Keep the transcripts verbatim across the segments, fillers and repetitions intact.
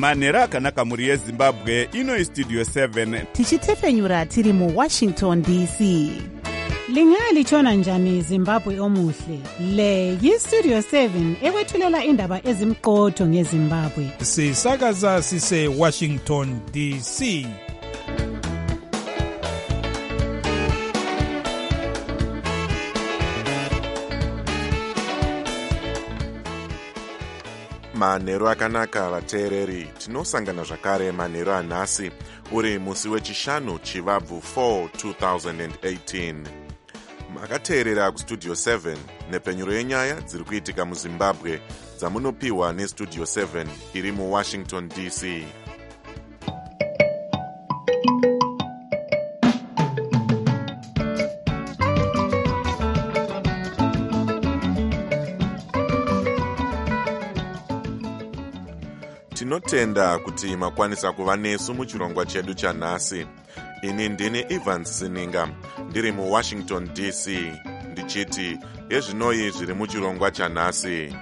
manheru akanaka mhuri yezimbabwe. Ino istudio seven tichitefenyura tiri muwashington D C. Lingalitshona njani Zimbabwe omuhle? Le yistudio seven ekwethulela indaba ezimqotho ngeZimbabwe. Sisakaza sise Washington D C. Manheru akanaka vateereri, tinosangana zvakare manheru anhasi uri musi wechishanu chivabvu four two thousand eighteen. Makateerera kustudio seven nepenyuro yenyaya dziri kuitika muZimbabwe dzamunopiwa nestudio seven iri muWashington D C. Tinotenda kuti makwanisa kuva nesu muchirongwa chedu chanhasi. Ini ndini Evans Sininga, ndiri muWashington D C, ndichiti ezvinoi zviri muchirongwa chanhasi.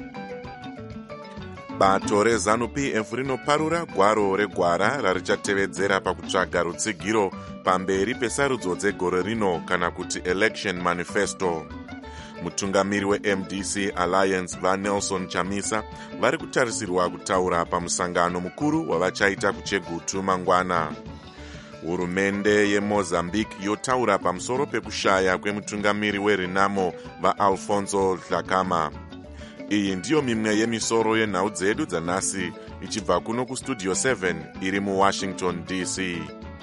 Bato reZANU-P F rinoparura gwaro regwara rarichatevedzera pakutsvaga rutsigiro pamberi pesarudzo dzegore rino kana kuti election manifesto. Mutungamiri we-M D C Alliance vaNelson Chamisa vari kutarisirwa kutaura pamusangano mukuru wavachaita kuChegutu mangwana. Hurumende yeMozambique yotaura pamusoro pekushaya kwemutungamiri weRenamo vaAlfonso Dhlakama. Iyi ndiyo mimwe yemisoro yenhau dzedu dzanhasi ichibva kuno kustudio seven iri muWashington D C.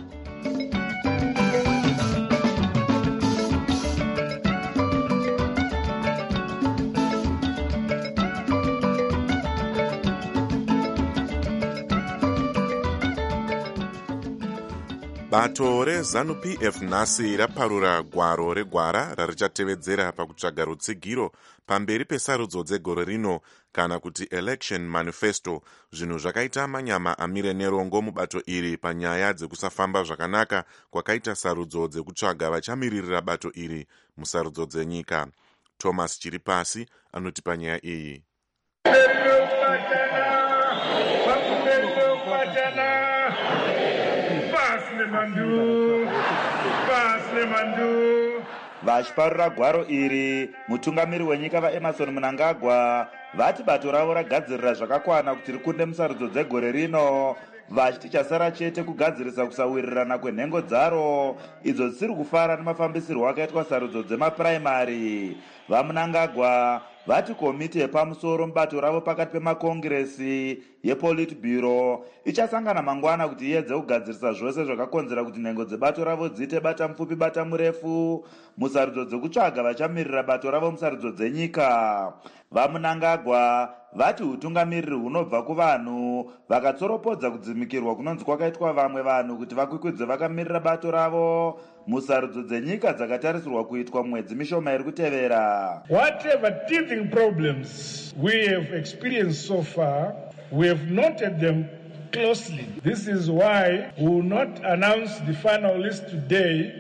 Bato reZANU-P F nhasi raparura gwaro regwara rarichatevedzera pakutsvaga rutsigiro pamberi pesarudzo dzegore rino kana kuti election manifesto, zvinhu zvakaita manyama amire nerongo mubato iri panyaya dzekusafamba zvakanaka kwakaita sarudzo dzekutsvaga vachamiririra bato iri musarudzo dzenyika. Thomas Chiripasi anoti panyaya iyi. Vachiparura gwaro iri, mutungamiri wenyika vaEmerson Mnangagwa vati bato ravo ragadzirira zvakakwana kuti rikunde musarudzo dzegore rino, vachiti chasara chete kugadzirisa kusawirirana kwenhengo dzaro idzo dzisiri kufara nemafambisirwo akaitwa sarudzo dzemapuraimari. VaMnangagwa vati komiti yepamusoro mubato ravo pakati pemakongiresi yePolitburo ichasangana mangwana kuti iedze kugadzirisa zvose zvakakonzera kuti nhengo dzebato ravo dziite bata mupfupi bata murefu musarudzo dzekutsvaga vachamirira bato ravo musarudzo dzenyika. VaMnangagwa vati utungamiriri hunobva kuvanhu vakatsoropodza kudzimikirwa kunonzi kwakaitwa vamwe vanhu kuti vakwikwidze vakamirira bato ravo musarudzo dzenyika dzakatarisirwa kuitwa mwedzi mishoma iri kutevera. Whatever teething problems we have experienced so far, we have noted them closely. This is why we will not announce the final list today.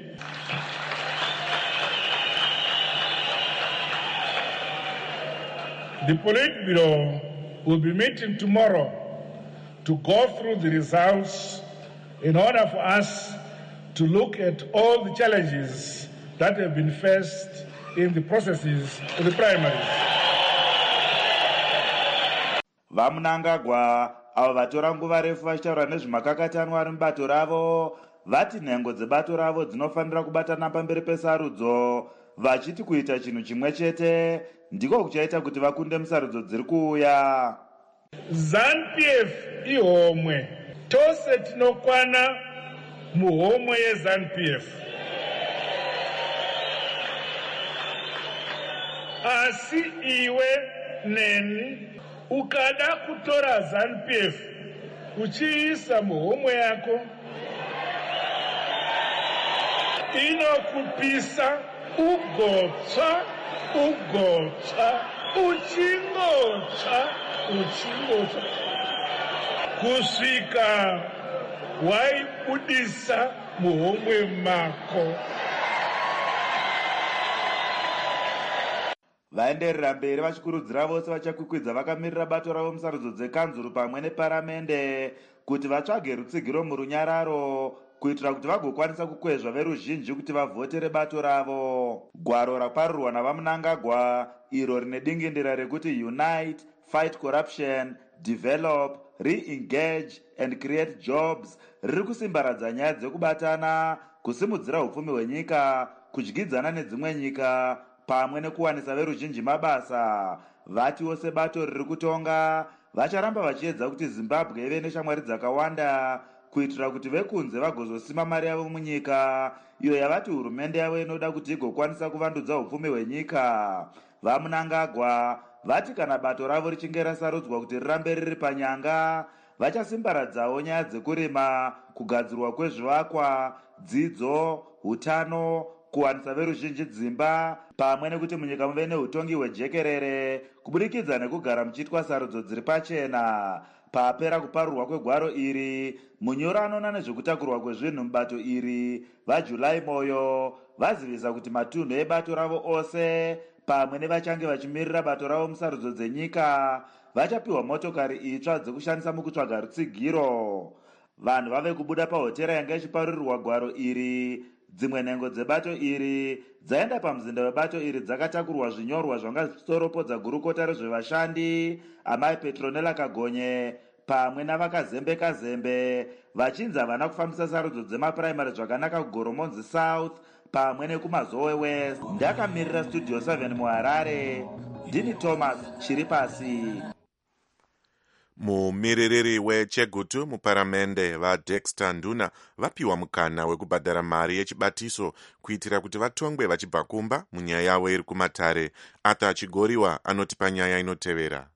The Politburo will be meeting tomorrow to go through the results in order for us to look at all the challenges that have been faced in the processes of the primaries. VaMnangagwa avo vatora nguva refu vachitaura nezvemakakatanwa ari mubato ravo vati nhengo dzebato ravo dzinofanira kubatana pamberi pesarudzo, vachiti kuita chinhu chimwe chete ndiko kuchaita kuti vakunde musarudzo dziri kuuya. ZANU-P F ihomwe, tose tinokwana muhomwe yeZANU-P F. Asi iwe neni ukada kutora ZANU-P F uchiisa muhomwe yako inokupisa ugotsva ugotsva uchingotsva uchingotsva kusvika waibudisa muhomwe mako. vaenderera mberi vachikurudzira vose vachakwikwidza vakamirira bato ravo musarudzo dzekanzuru pamwe neparamende kuti vatsvage rutsigiro murunyararo kuitira kuti vagokwanisa kukwezva veruzhinji kuti vavhotere bato ravo. Gwaro raparurwa navamunangagwa iro rine dingindira rekuti unite, fight corruption, develop, re-engage and create jobs riri kusimbaradza nyaya dzekubatana, kusimudzira upfumi hwenyika, kudyidzana nedzimwe nyika pamwe nekuwanisa veruzhinji mabasa. Vatiwo sebato riri kutonga vacharamba vachiedza kuti Zimbabwe ive neshamwari dzakawanda kuitira kuti vekunze vagozosima mari yavo munyika iyo yavati hurumende yavo inoda kuti igokwanisa kuvandudza upfumi hwenyika. Vamunangagwa vati kana bato ravo richinge rasarudzwa kuti rirambe riri panyanga, vachasimbaradzawo nyaya dzekurima, kugadzirwa kwezvivakwa, dzidzo, utano, kuwanisa veruzhinji dzimba, pamwe nekuti munyika muve neutongi hwejekerere kubudikidza nekugara muchiitwa sarudzo dziri pachena. Papera kuparurwa kwegwaro iri, munyori anoona nezvekutakurwa kwezvinhu mubato iri vaJulai Moyo vazivisa kuti matunhu ebato ravo ose pamwe nevachange vachimirira bato ravo musarudzo dzenyika vachapiwa motokari itsva dzekushandisa mukutsvaga rutsigiro. Vanhu vave kubuda pahotera yanga ichiparurirwa gwaro iri. Dzimwe nhengo dzebato iri dzaenda pamuzinda webato iri dzakatakurwa zvinyorwa zvanga zvichisoropodza gurukota rezvevashandi amai Petronella Kagonye pamwe navakazembeka zembe vachinzi havana kufambisa sarudzo dzemapuraimari zvakanaka kuGoromonzi South pamwe nekumazowe West. Ndakamirira Studio seven muHarare, ndini Thomas Chiripasi. Mumiririri weChegutu muparamende vaDexter Nduna vapiwa mukana wekubhadhara mari yechibatiso kuitira kuti vatongwe vachibva kumba munyaya yavo iri kumatare. Arthur Chigoriwa anoti panyaya inotevera.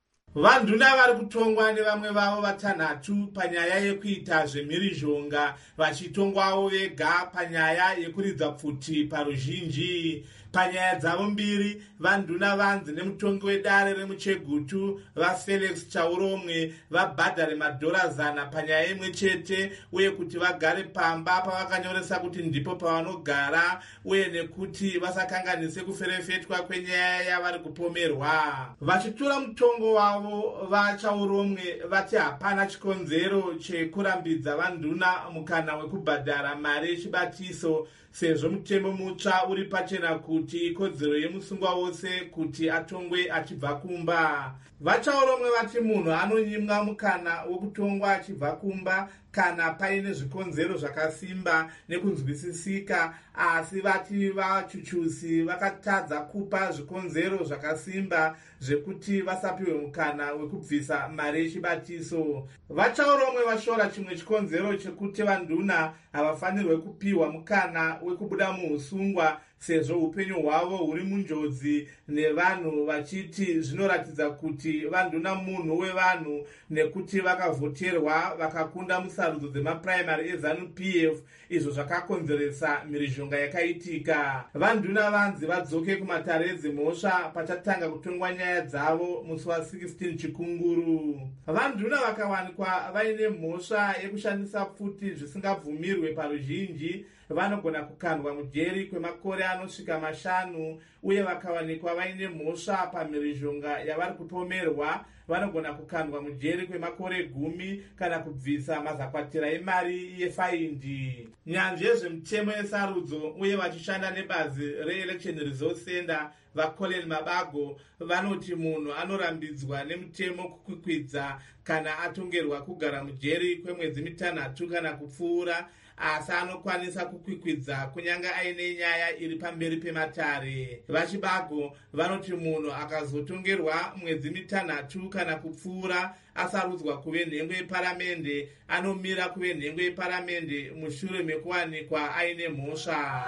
Vanduna vari kutongwa nevamwe vavo vatanhatu panyaya yekuita zvemhirizhonga, vachitongwawo vega panyaya yekuridza pfuti paruzhinji. Panyaya dzavo mbiri, vanduna vanzi nemutongi wedare remuChegutu vaFelix Chauromwe vabhadhare madhora zana panyaya imwe chete, uye kuti vagare pamba pavakanyoresa kuti ndipo pavanogara, uye nekuti vasakanganise kuferefetwa kwenyaya yavari kupomerwa. Vachitura mutongo wavo vaChauromwe vati hapana chikonzero chekurambidza vanduna mukana wekubhadhara mari yechibatiso, sezvo mutemo mutsva uri pachena kuti ikodzero yemusungwa wose kuti atongwe achibva kumba. VaChauromwe vati munhu anonyimwa mukana wokutongwa achibva kumba kana paine zvikonzero zvakasimba nekunzwisisika, asi vati vachuchusi vakatadza kupa zvikonzero zvakasimba zvekuti vasapiwe mukana wekubvisa mari yechibatiso. VaChauromwe vashora chimwe chikonzero chekuti vanduna havafanirwe kupiwa mukana wekubuda muusungwa sezvo upenyu hwavo huri munjodzi, nevanhu vachiti zvinoratidza kuti vanduna munhu wevanhu nekuti vakavhoterwa vakakunda musarudzo dzemapuraimari eZANU-P F, izvo zvakakonzeresa mhirizhonga yakaitika. Vanduna vanzi vadzoke kumatare edzimhosva pachatanga kutongwa nyaya dzavo musi wa16 Chikunguru. Vanduna vakawanikwa vaine mhosva yekushandisa pfuti zvisingabvumirwe paruzhinji vanogona kukandwa mujeri kwemakore anosvika mashanu, uye vakawanikwa vaine mhosva pamhirizhonga yavari kupomerwa vanogona kukandwa mujeri kwemakore gumi kana kubvisa mazakwatira emari yefaindi. Nyanzvi yezvemutemo yesarudzo uye vachishanda nebazi reElection Resource Center vaColin Mabago vanoti munhu anorambidzwa nemutemo kukwikwidza kana atongerwa kugara mujeri kwemwedzi mitanhatu kana kupfuura, asi anokwanisa kukwikwidza kunyanga aine nyaya iri pamberi pematare. VaChibago vanoti munhu akazotongerwa mwedzi mitanhatu kana kupfuura asarudzwa kuve nhengo yeparamende anomira kuve nhengo yeparamende mushure mekuwanikwa aine mhosva.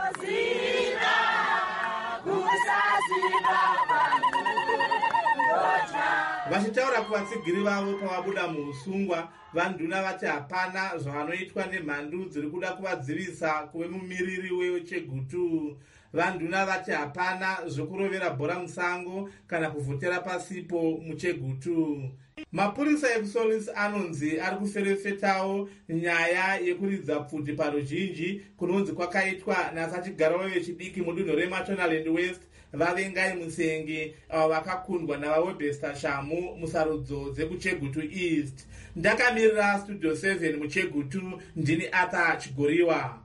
Vachitaura kuvatsigiri vavo pavabuda muusungwa, vanduna vati hapana zvavanoitwa nemhandu dziri kuda kuvadzivisa kuve mumiriri weChegutu. vanduna vati hapana zvokurovera bhora musango kana kuvhotera pasipo muchegutu. Mapurisa ekuSolins anonzi ari kuferefetawo nyaya yekuridza pfuti paruzhinji kunonzi kwakaitwa nasachigaro vechidiki mudunhu reMashonaland West vavengai Musengi avo vakakundwa navaWebster Shamu musarudzo dzekuChegutu East. Ndakamirira Studio seven muChegutu, ndini Arthur Chigoriwa.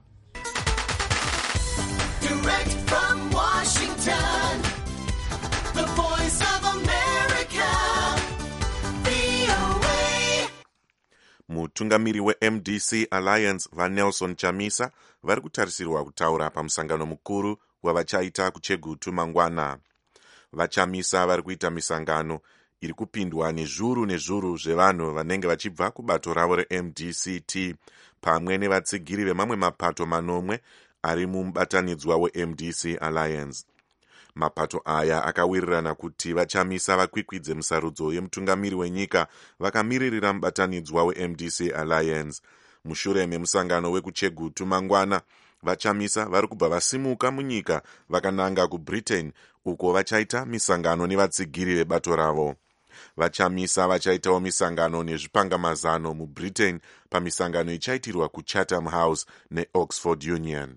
Direct from Washington, the voice of America, V O A. Mutungamiri weM D C Alliance vaNelson Chamisa vari kutarisirwa kutaura pamusangano mukuru wavachaita kuChegutu mangwana. VaChamisa vari kuita misangano iri kupindwa nezvuru nezvuru zvevanhu vanenge vachibva kubato ravo reM D C T pamwe nevatsigiri vemamwe mapato manomwe ari mubatanidzwa weM D C Alliance. Mapato aya akawirirana kuti VaChamisa vakwikwidze musarudzo yemutungamiri wenyika vakamiririra mubatanidzwa weM D C Alliance. Mushure memusangano wekuChegutu mangwana, VaChamisa vari kubva vasimuka munyika vakananga kuBritain uko vachaita misangano nevatsigiri vebato ravo. VaChamisa vachaitawo misangano nezvipangamazano muBritain pamisangano ichaitirwa kuChatham House neOxford Union.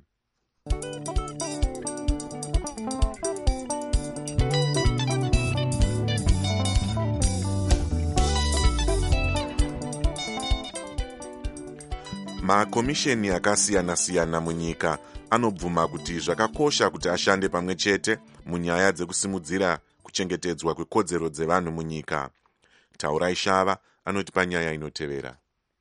Makomisheni akasiyana-siyana munyika anobvuma kuti zvakakosha kuti ashande pamwe chete munyaya dzekusimudzira kuchengetedzwa kwekodzero dzevanhu munyika. Taurai Shava anoti panyaya inotevera.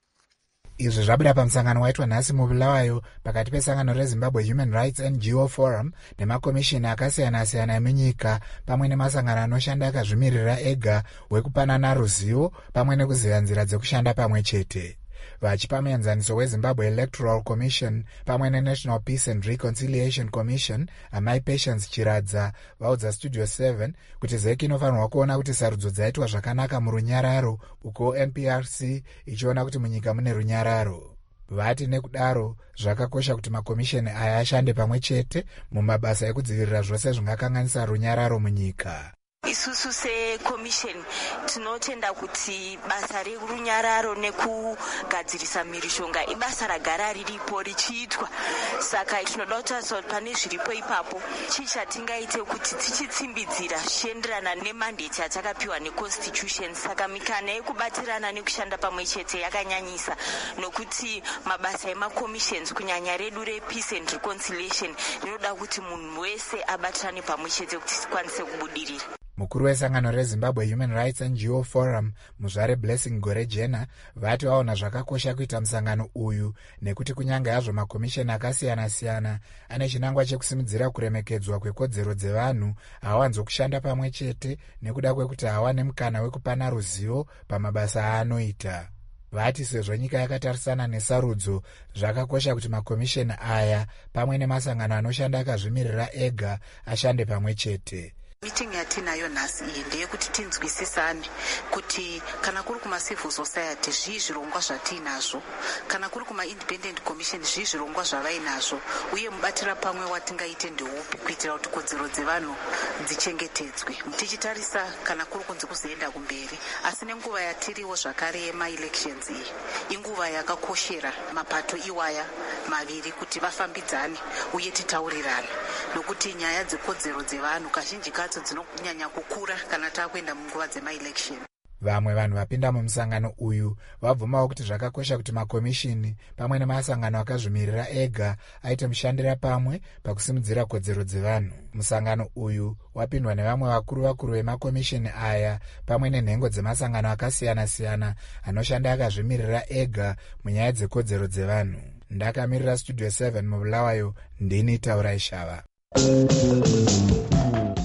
Izvi zvabuda pamusangano waitwa nhasi muBulawayo pakati pesangano reZimbabwe Human Rights N G O Forum nemakomishini akasiyana-siyana emunyika pamwe nemasangano anoshanda akazvimirira ega wekupanana ruzivo pamwe nekuziva nzira dzekushanda pamwe chete. Vachipa muenzaniso weZimbabwe Electoral Commission pamwe neNational Peace and Reconciliation Commission, amai Patience Chiradza vaudza Studio seven kuti Z E C inofanirwa kuona kuti sarudzo dzaitwa zvakanaka murunyararo uko N P R C ichiona kuti munyika mune runyararo. Vati nekudaro zvakakosha kuti makomisheni aya ashande pamwe chete mumabasa ekudzivirira zvose zvingakanganisa runyararo munyika. Isusu sekomisheni tinotenda kuti basa rerunyararo nekugadzirisa mhirizhonga ibasa ragara riripo richiitwa. Saka tinoda kutarisira kuti pane zviripo ipapo chii chatingaite kuti tichitsimbidzira zvichienderana nemandate yatakapiwa neconstitution. Saka mikana yekubatirana nekushanda pamwe chete yakanyanyisa, nokuti mabasa emakomisheni kunyanya redu repeace and reconciliation rinoda kuti munhu wese abatirane pamwe chete kuti tikwanise kubudirira. Mukuru wesangano reZimbabwe Human Rights N G O Forum Muzvare Blessing Gorejena vati vaona zvakakosha kuita musangano uyu nekuti kunyange hazvo makomisheni akasiyana-siyana ane chinangwa chekusimudzira kuremekedzwa kwekodzero dzevanhu, hawanzo kushanda pamwe chete nekuda kwekuti hawane mukana wekupana ruzivo pamabasa aanoita. Vati sezvo nyika yakatarisana nesarudzo, zvakakosha kuti makomisheni aya pamwe nemasangano anoshanda akazvimirira ega ashande pamwe chete. Meeting yatinayo nhasi iyi ndeyekuti tinzwisisane kuti kana kuri kuma-civil society zvii zvirongwa zvatinazvo, kana kuri kuma-independent commission zvii zvirongwa zvavainazvo, uye mubatira pamwe watingaite ndeupi kuitira kuti kodzero dzevanhu dzichengetedzwe. Tichitarisa kana kuri kunzi kuzoenda kumberi, asi nenguva yatiriwo zvakare yema-elections iyi inguva yakakoshera mapato iwaya maviri kuti vafambidzane uye titaurirane, nokuti nyaya dzekodzero dzevanhu kazhinji kadzo dzinonyanya kukura kana takuenda munguva dzema-election. Vamwe vanhu vapinda mumusangano uyu vabvumawo kuti zvakakosha kuti makomishini pamwe nemasangano akazvimirira ega aite mushandira pamwe pakusimudzira kodzero dzevanhu. Musangano uyu wapindwa nevamwe vakuru vakuru vemakomishini aya pamwe nenhengo dzemasangano akasiyana-siyana anoshanda akazvimirira ega munyaya dzekodzero dzevanhu. Ndakamirira Studio seven muBulawayo, ndini Taurai Shava.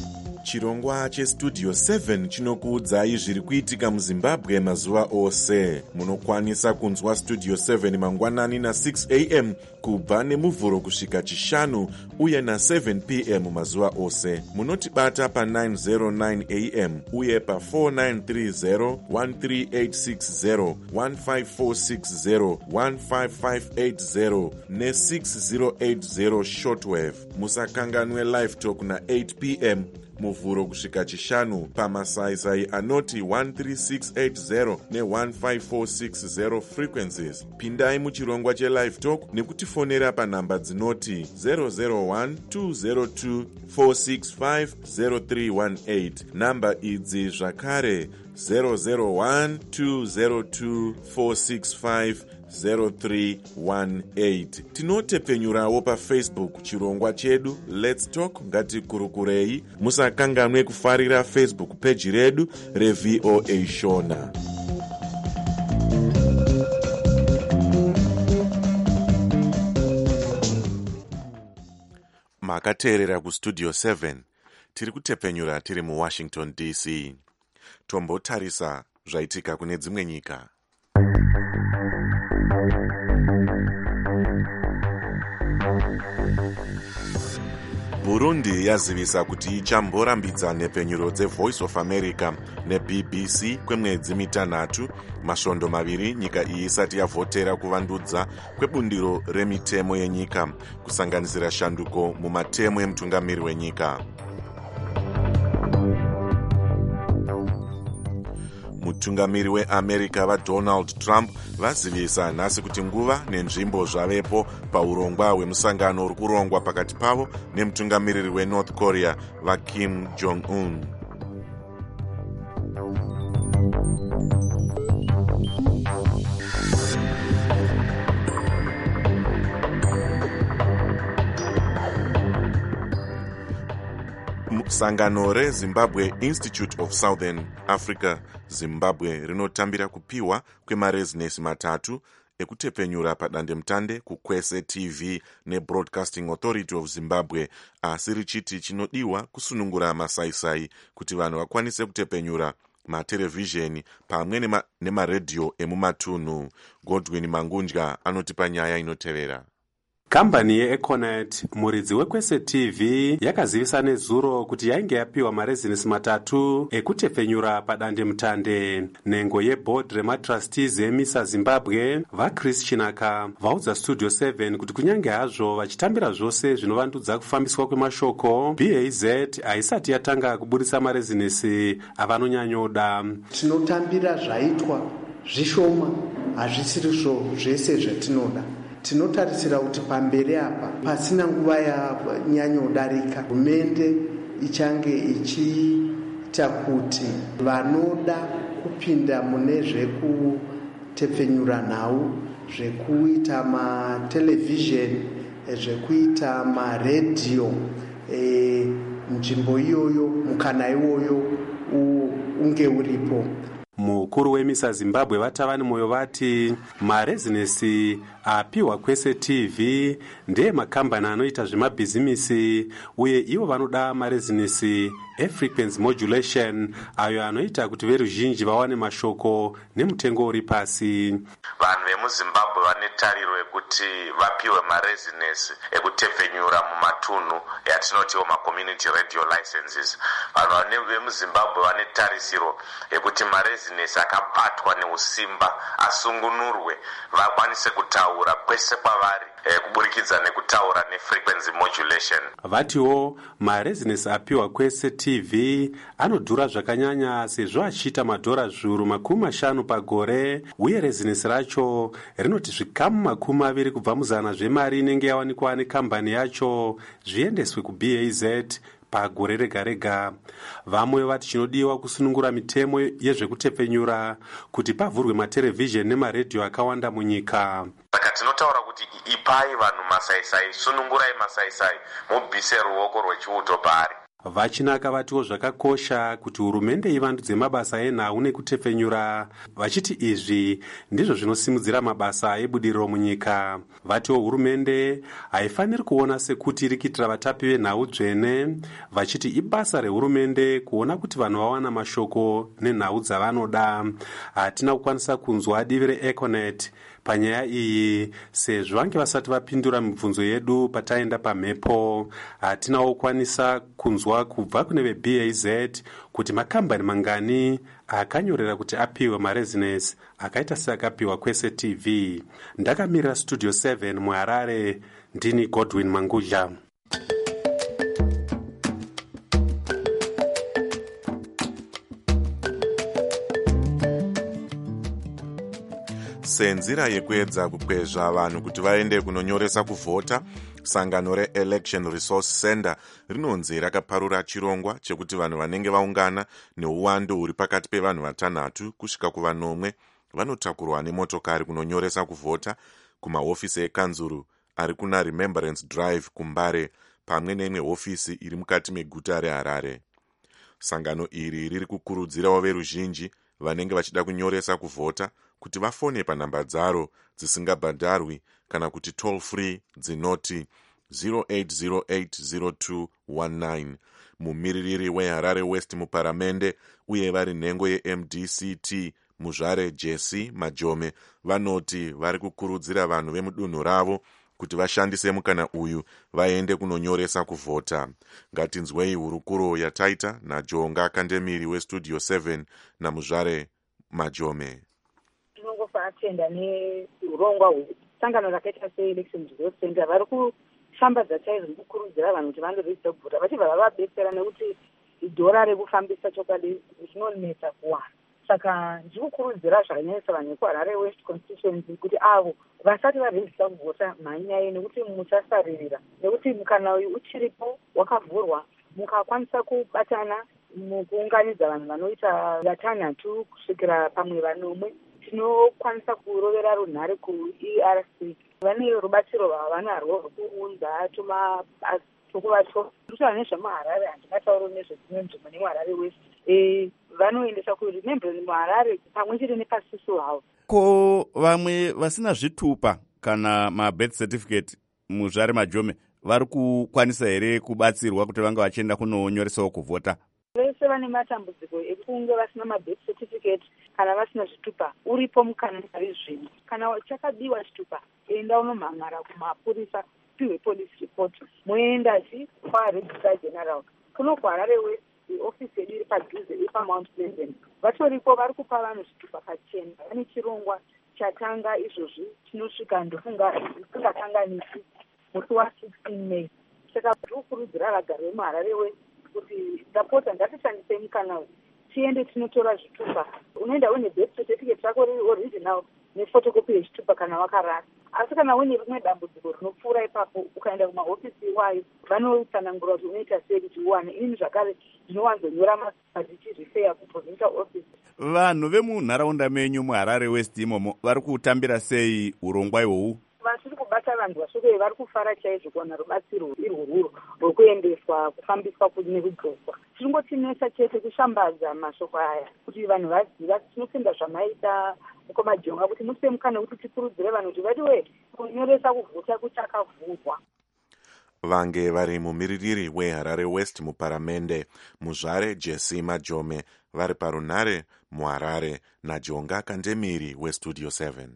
chirongwa chestudio seven chinokuudzai zviri kuitika muzimbabwe mazuva ose. Munokwanisa kunzwa studio seven mangwanani na six a m kubva nemuvhuro kusvika chishanu uye na seven p m mazuva ose. Munotibata pa nine oh nine a m uye pa four nine three zero, one three eight six zero, one five four six zero, one five five eight zero ne six zero eight zero shortwave. Musakanganwe live talk na eight p m muvhuro kusvika chishanu pamasaisai anoti one three six eight zero ne one five four six zero frequencies. Pindai muchirongwa chelive talk nekutifonera panhamba dzinoti zero zero one two zero two four six five zero three one eight. Namba idzi zvakare zero zero one two zero two four six five zero three one eight. Tinotepenyurawo pa Facebook chirongwa chedu Let's Talk ngatikurukurei. Musakanganwe kufarira Facebook page redu reV O A Shona. Makateerera kustudio seven. Tiri kutepenyura tiri mu Washington D C. Tombotarisa zvaitika kune dzimwe nyika. Burundi yazivisa kuti ichamborambidza nhepenyuro dzeVoice of America neB B C kwemwedzi mitanhatu, masvondo maviri nyika iyi isati yavhotera kuvandudza kwebundiro remitemo yenyika, kusanganisira shanduko mumatemo emutungamiri wenyika. Mutungamiri weAmerica vaDonald Trump vazivisa nhasi kuti nguva nenzvimbo zvavepo paurongwa hwemusangano uri kurongwa pakati pavo nemutungamiriri weNorth Korea vaKim Jong-un. Sangano reZimbabwe Institute of Southern Africa Zimbabwe rinotambira kupiwa kwemarezinesi matatu ekutepenyura padandemutande kukwese T V neBroadcasting Authority of Zimbabwe, asi richiti chinodiwa kusunungura masaisai kuti vanhu vakwanise kutepenyura matelevhizheni pamwe nemaredhiyo emumatunhu. Godwin Mangunja anoti panyaya inotevera. Kambani yeEconet, muridzi wekwese T V, yakazivisa nezuro kuti yainge yapiwa marezinesi matatu ekutepfenyura padande mutande. Nengo yeboard rematrustees emisa Zimbabwe, vaChris Chinaka, vaudza Studio seven kuti kunyange hazvo vachitambira zvose zvinovandudza kufambiswa kwemashoko, B A Z haisati yatanga kuburisa marezinesi avanonyanyoda. Tinotambira zvaitwa zvishoma, hazvisizvo zvese zvatinoda. Tinotarisira kuti pamberi apa pasina nguva yanyanyodarika hurumende ichange ichiita kuti vanoda kupinda mune zvekutepfenyura nhau, zvekuita matelevhizheni, zvekuita maredhiyo, e, nzvimbo iyoyo, mukana iwoyo unge uripo. Mukuru wemisa Zimbabwe vatavani moyo vati marezinesi apiwa kwese T V ndeye makambani anoita zvemabhizimisi, uye ivo vanoda marezinesi efrequency modulation ayo anoita kuti veruzhinji vawane mashoko nemutengo uri pasi. Vanhu vemuZimbabwe vane tariro yekuti vapiwe marezinesi ekutepfenyura mumatunhu yatinotiwo macommunity radio licenses. Vanhu vemuZimbabwe vane tarisiro yekuti marezinesi akabatwa neusimba asungunurwe vakwanise kutaura kwese kwavari e, kuburikidza nekutaura nefrequency modulation. Vatiwo marezinesi apiwa kwese T V anodhura zvakanyanya sezvo achiita madhora zviuru makumi mashanu pagore, uye rezinesi racho rinoti zvikamu makumi aviri kubva muzana zvemari inenge yawanikwa nekambani yacho zviendeswe kuB A Z pagore rega rega. Vamwe vati chinodiwa kusunungura mitemo yezvekutepfenyura kuti pavhurwe matelevhizheni nemaredhiyo akawanda munyika. Saka tinotaura kuti ipai vanhu masaisai, sunungurai masaisai, mubvise ruoko rwechiuto pari. vachinaka vatiwo zvakakosha kuti hurumende ivandudze mabasa enhau nekutepfenyura, vachiti izvi ndizvo zvinosimudzira mabasa ebudiriro munyika. Vatiwo hurumende haifaniri kuona sekuti iri kuitira vatapi venhau dzvene, vachiti ibasa rehurumende kuona kuti vanhu vawana mashoko nenhau dzavanoda. Hatina kukwanisa kunzwa divi reEconet panyaya iyi sezvo vange vasati vapindura mibvunzo yedu pataenda pamhepo. Hatina kukwanisa kunzwa kubva kune veB A Z kuti makambani mangani akanyorera kuti apiwe marezinesi akaita seakapiwa Kwese T V. Ndakamirira Studio seven muHarare, ndini Godwin Mangudla. Senzira yekuedza kukwezva vanhu kuti vaende kunonyoresa kuvhota, sangano reElection Resource Center rinonzi rakaparura chirongwa chekuti vanhu vanenge vaungana neuwandu huri pakati pevanhu vatanhatu kusvika kuvanomwe vanotakurwa nemotokari kunonyoresa kuvhota kumahofisi ekanzuru ari kuna Remembrance Drive kuMbare, pamwe neimwe hofisi iri mukati meguta reHarare. Sangano iri riri kukurudzirawo veruzhinji vanenge vachida kunyoresa kuvhota kuti vafone panhamba dzaro dzisingabhadharwi kana kuti toll free dzinoti zero eight zero eight zero two one nine. Mumiririri weHarare West muparamende uye vari nhengo yeM D C T muzvare Jesse Majome vanoti vari kukurudzira vanhu vemudunhu ravo kuti vashandise mukana uyu vaende kunonyoresa kuvhota. Ngatinzwei hurukuro yataita naJonga Kandemiri weStudio seven namuzvare Majome. Tinongofa atenda neurongwa hwesangano rakaita seElection Resource Center vari kushambadza chaizvo kukurudzira vanhu kuti vandoregister kuvhota vachibva vavabetsera nekuti dhora rekufambisa chokwadi zvinonetsa kuwana. Saka ndiri kukurudzira zvakanyanyisa vanhu vekuHarare West constituency kuti avo vasati varegister kuvhota mhanyai nekuti muchasaririra, nekuti mukana uyu uchiripo wakavhurwa mukakwanisa kubatana mukuunganidza vanhu vanoita vatanhatu kusvikira pamwe vanomwe. Tinokwanisa kurovera runhare kuE R C. Vane rubatsiro rwavanarwo rwokuunza tumabasa tokuvato kutaura nezvemuHarare, handingatauri nezvedzimwe nzvimbo nemuHarare West. E, vanoendesa kuRemembrance muHarare pamwe chete nepasisi havo. Ko vamwe vasina zvitupa kana mabirth certificate muzvare Majome vari kukwanisa here kubatsirwa kuti vanga vachienda kunonyoresawo kuvhota? Vese vane matambudziko ekunge vasina mabirth certificate kana vasina zvitupa. Uripo mukana ari zvino. Kana chakadiwa chitupa, enda unomhangara kumapurisa, piwe police report. Muendachi kwaRegistrar General. Kuno kuHarare West ofisi yedu iri padhuze iri paMount Pleasant. Vatoripo vari kupa vanhu zvitupa pachena. Vane chirongwa chatanga izvozvi chinosvika ndofunga isingakanganisi musi wa16 May. Saka tiri kukurudzira vagari vemuHarare West kuti ndapota ngatishandise mukana uyu tiende tinotora zvitupa. Unoenda une birth certificate rako riri original nefotokopi yechitupa kana wakarasa. Asi kana une rimwe dambudziko rinopfuura ipapo ukaenda kumahofisi iwayo vanotsanangura kuti unoita sei kuti uwane. Ini zvakare ndinowanzonyora mapapa ndichirifeya kuprovincial office. Vanhu vemunharaunda menyu muHarare West imomo vari kutambira sei urongwa ihwohwu? Vatiri kubata vanhu vasvike vari kufara chaizvo kuwana rubatsiro irworwuro rwokuendeswa kufambiswa nekudzoswa. Tiringotinesa chete kushambadza mashoko aya kuti vanhu vaziva. Tinotenda zvamaita mukomaJonga kuti mupe mukana kuti tikurudzire vanhu kuti vadiwe kunyoresa kuvhota kuchakavhurwa. Vange vari mumiririri weHarare West muparamende muzvare Jesse Majome vari parunhare muHarare naJonga Kandemiri weStudio seven.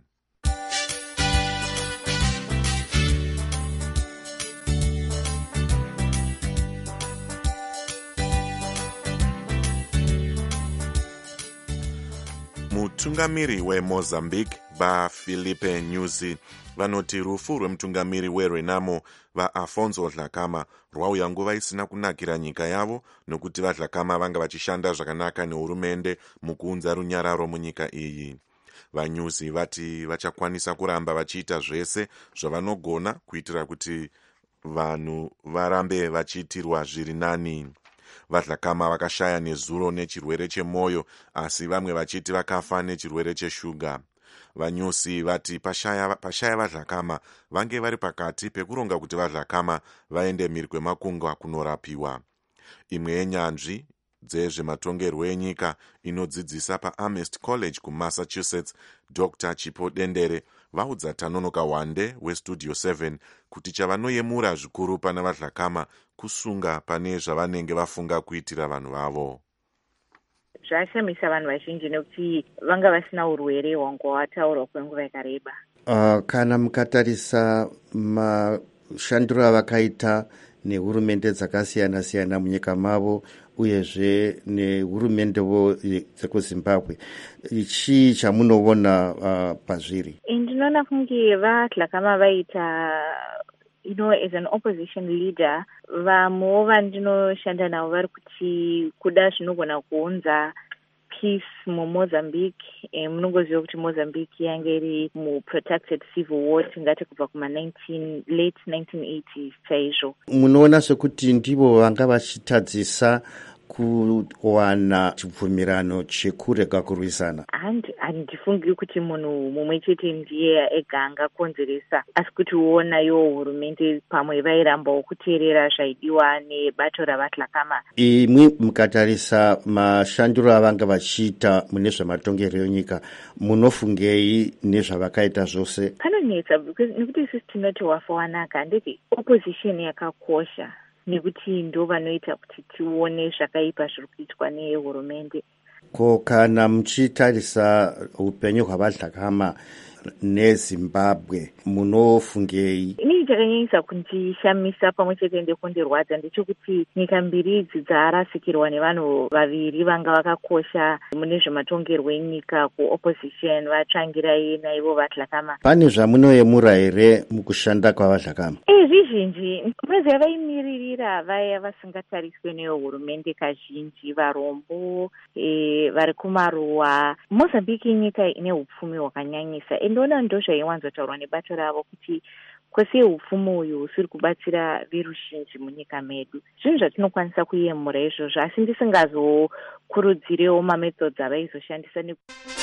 Mutungamiri weMozambique vaFilipe Nyusi vanoti rufu rwemutungamiri weRenamo vaAfonso Dhlakama rwauya nguva isina kunakira nyika yavo nokuti vaDhlakama vanga vachishanda zvakanaka nehurumende mukuunza runyararo munyika iyi. VaNyusi vati vachakwanisa kuramba vachiita zvese zvavanogona kuitira kuti vanhu varambe vachiitirwa zviri nani. VaDhlakama vakashaya nezuro nechirwere chemwoyo, asi vamwe vachiti vakafa nechirwere cheshuga. VaNyusi vati pashaya, pashaya vaDhlakama vange vari pakati pekuronga kuti vaDhlakama vaende mhiri kwemakungwa kunorapiwa. Imwe yenyanzvi dzezvematongerwo enyika inodzidzisa paAmherst College kuMassachusetts, Doctor Chipo Dendere, vaudza Tanonoka Wande weStudio seven kuti chavanoyemura zvikuru pana vaDhlakama kusunga pane zvavanenge vafunga kuitira vanhu vavo. Zvashamisa vanhu vazhinji nekuti vanga vasina urwere hwanga hwataurwa kwenguva yakareba. Uh, kana mukatarisa mashandiro avakaita nehurumende dzakasiyana siyana munyika mavo uyezve nehurumendewo dzekuZimbabwe, chii chamunoona uh, pazviri? Ndinoona kunge vaDhlakama vaita you know, as an opposition leader, vamwewo vandinoshanda navo vari kuti kuda zvinogona kuunza peace muMozambique. E, munongoziva kuti Mozambique yanga iri muprotected civil war tingati kubva kuma late nineteen eighties chaizvo. Munoona sekuti ndivo vanga vachitadzisa kuwana chibvumirano chekurega kurwisana? Handifungi kuti munhu mumwe chete ndiye ega angakonzeresa, asi kuti uona yo hurumende pamwe vairambawo kuteerera zvaidiwa nebato ravaDhlakama. Imwi mukatarisa mashandiro avanga vachiita mune zvematongerero enyika, munofungei nezvavakaita zvose? Panonetsa nekuti isusu tinoti wafa wanaka, ndeti opposition yakakosha nekuti ndo vanoita kuti tione zvakaipa zviri kuitwa nehurumende. Ko kana muchitarisa upenyu hwavaDhlakama neZimbabwe munofungei? Inini chakanyanyisa kundishamisa pamwe chete ndekundirwadza ndechekuti nyika mbiri idzi dzarasikirwa nevanhu vaviri vanga vakakosha mune zvematongerwo enyika kuopposition, vatsvangirai naivo vaDhlakama. Pane zvamunoyemura here mukushanda kwavaDhlakama? Eh, zvizhinji munoziva vaimiririra vaya vasingatariswe nehurumende kazhinji, varombo, e, vari kumaruwa. Mozambique inyika ine upfumi hwakanyanyisa, endoona ndo zvaiwanzotaurwa nebato ravo kuti kwese upfumi uyu usiri kubatsira veruzhinji munyika medu. Zvinhu zvatinokwanisa kuyemura izvozvo, asi ndisingazokurudzirewo mamethods avaizoshandisa ne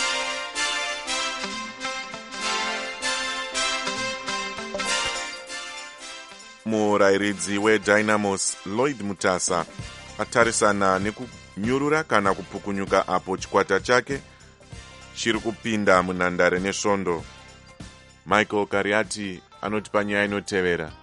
Murayiridzi weDynamos Lloyd Mutasa atarisana nekunyurura kana kupukunyuka apo chikwata chake chiri kupinda munhandare nesvondo. Michael Kariati anoti panyaya inotevera.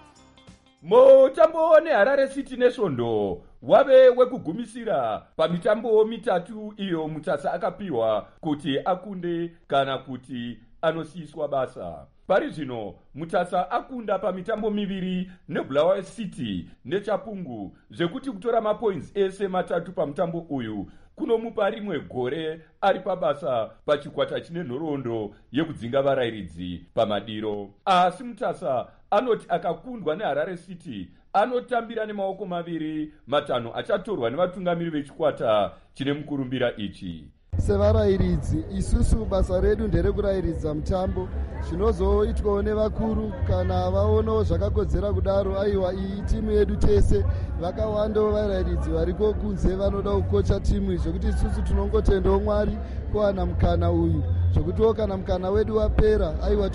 Mutambo neHarare City nesvondo wave wekugumisira pamitambo mitatu iyo Mutasa akapiwa kuti akunde kana kuti anosiyiswa basa. Pari zvino Mutasa akunda pamitambo miviri neBulawayo City neChapungu zvekuti kutora mapoints ese matatu pamutambo uyu kunomupa rimwe gore ari pabasa pachikwata chine nhoroondo yekudzinga varayiridzi pamadiro. Asi Mutasa anoti akakundwa neHarare City anotambira nemaoko maviri, matanho achatorwa nevatungamiri vechikwata chine mukurumbira ichi. Sevarayiridzi isusu basa redu nderekurayiridza mutambo, zvinozoitwawo nevakuru kana vaonawo zvakakodzera kudaro. Aiwa, iyi timu yedu tese vakawandawo varayiridzi variko kunze vanoda kukocha timu, zvokuti isusu tinongotendawo Mwari kuwana mukana uyu, zvokutiwo kana mukana wedu wapera, aiwa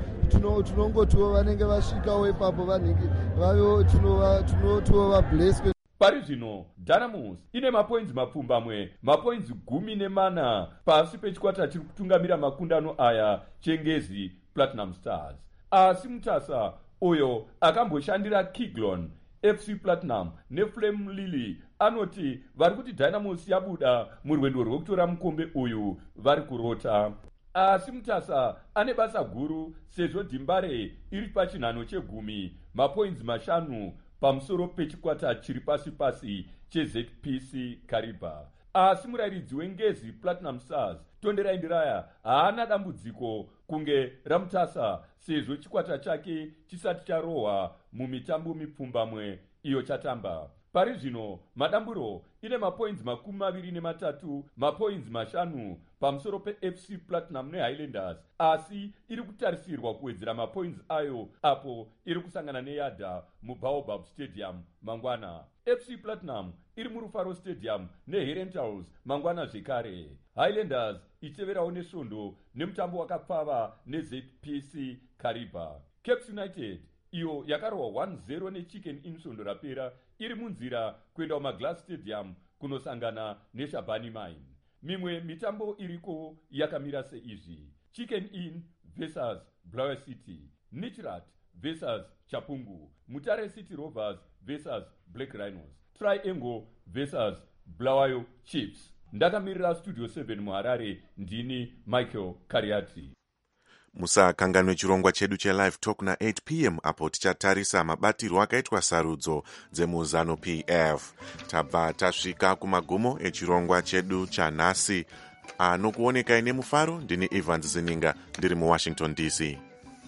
tinongotiwo vanenge vasvikawo ipapo vanenge vavewo tinotiwo vableswe. Pari zvino Dynamos ine mapoints mapfumbamwe, mapoints gumi nemana pasi pechikwata chiri kutungamira makundano aya chengezi Platinum Stars. Asi Mutasa uyo akamboshandira Kiglon, F C Platinum neFlame Lily anoti vari kuti Dynamos yabuda murwendo rwekutora mukombe uyu vari kurota. Asi Mutasa ane basa guru sezvo Dimbare iri pachinhano chegumi, mapoints mashanu pamusoro pechikwata chiri pasi pasi cheZ P C Kariba. Asi murayiridzi wengezi Platinum Stars Tonderai Ndiraya haana dambudziko kunge raMutasa sezvo chikwata chake chisati charohwa mumitambo mipfumbamwe iyo chatamba. Pari zvino Madamburo ine mapoints makumi maviri nematatu, mapoints mashanu pamusoro peF C Platinum neHighlanders, asi iri kutarisirwa kuwedzera mapoints ayo apo iri kusangana neYadha muBaobab Stadium mangwana. F C Platinum iri muRufaro Stadium neHerentals mangwana zvekare. Highlanders ichiteverawo nesvondo nemutambo wakapfava neZ P C Kariba. Cape United iyo yakarwa one zero nechicken inn svondo rapera iri munzira kuenda kumaglass stadium kunosangana neshabani mine. Mimwe mitambo iriko yakamira seizvi: Chicken Inn versus Blair City, Nichrat versus Chapungu, Mutare City Rovers versus Black Rhinos, Triangle versus Bulawayo Chiefs. Ndakamirira Studio seven muHarare, ndini Michael Kariati. musakanganwe chirongwa chedu chelive talk na eight p m apo tichatarisa mabatirwo akaitwa sarudzo dzemuzano P F. tabva tasvika kumagumo echirongwa chedu chanhasi. anokuonekai nemufaro ndini Evans Zininga ndiri muWashington D C.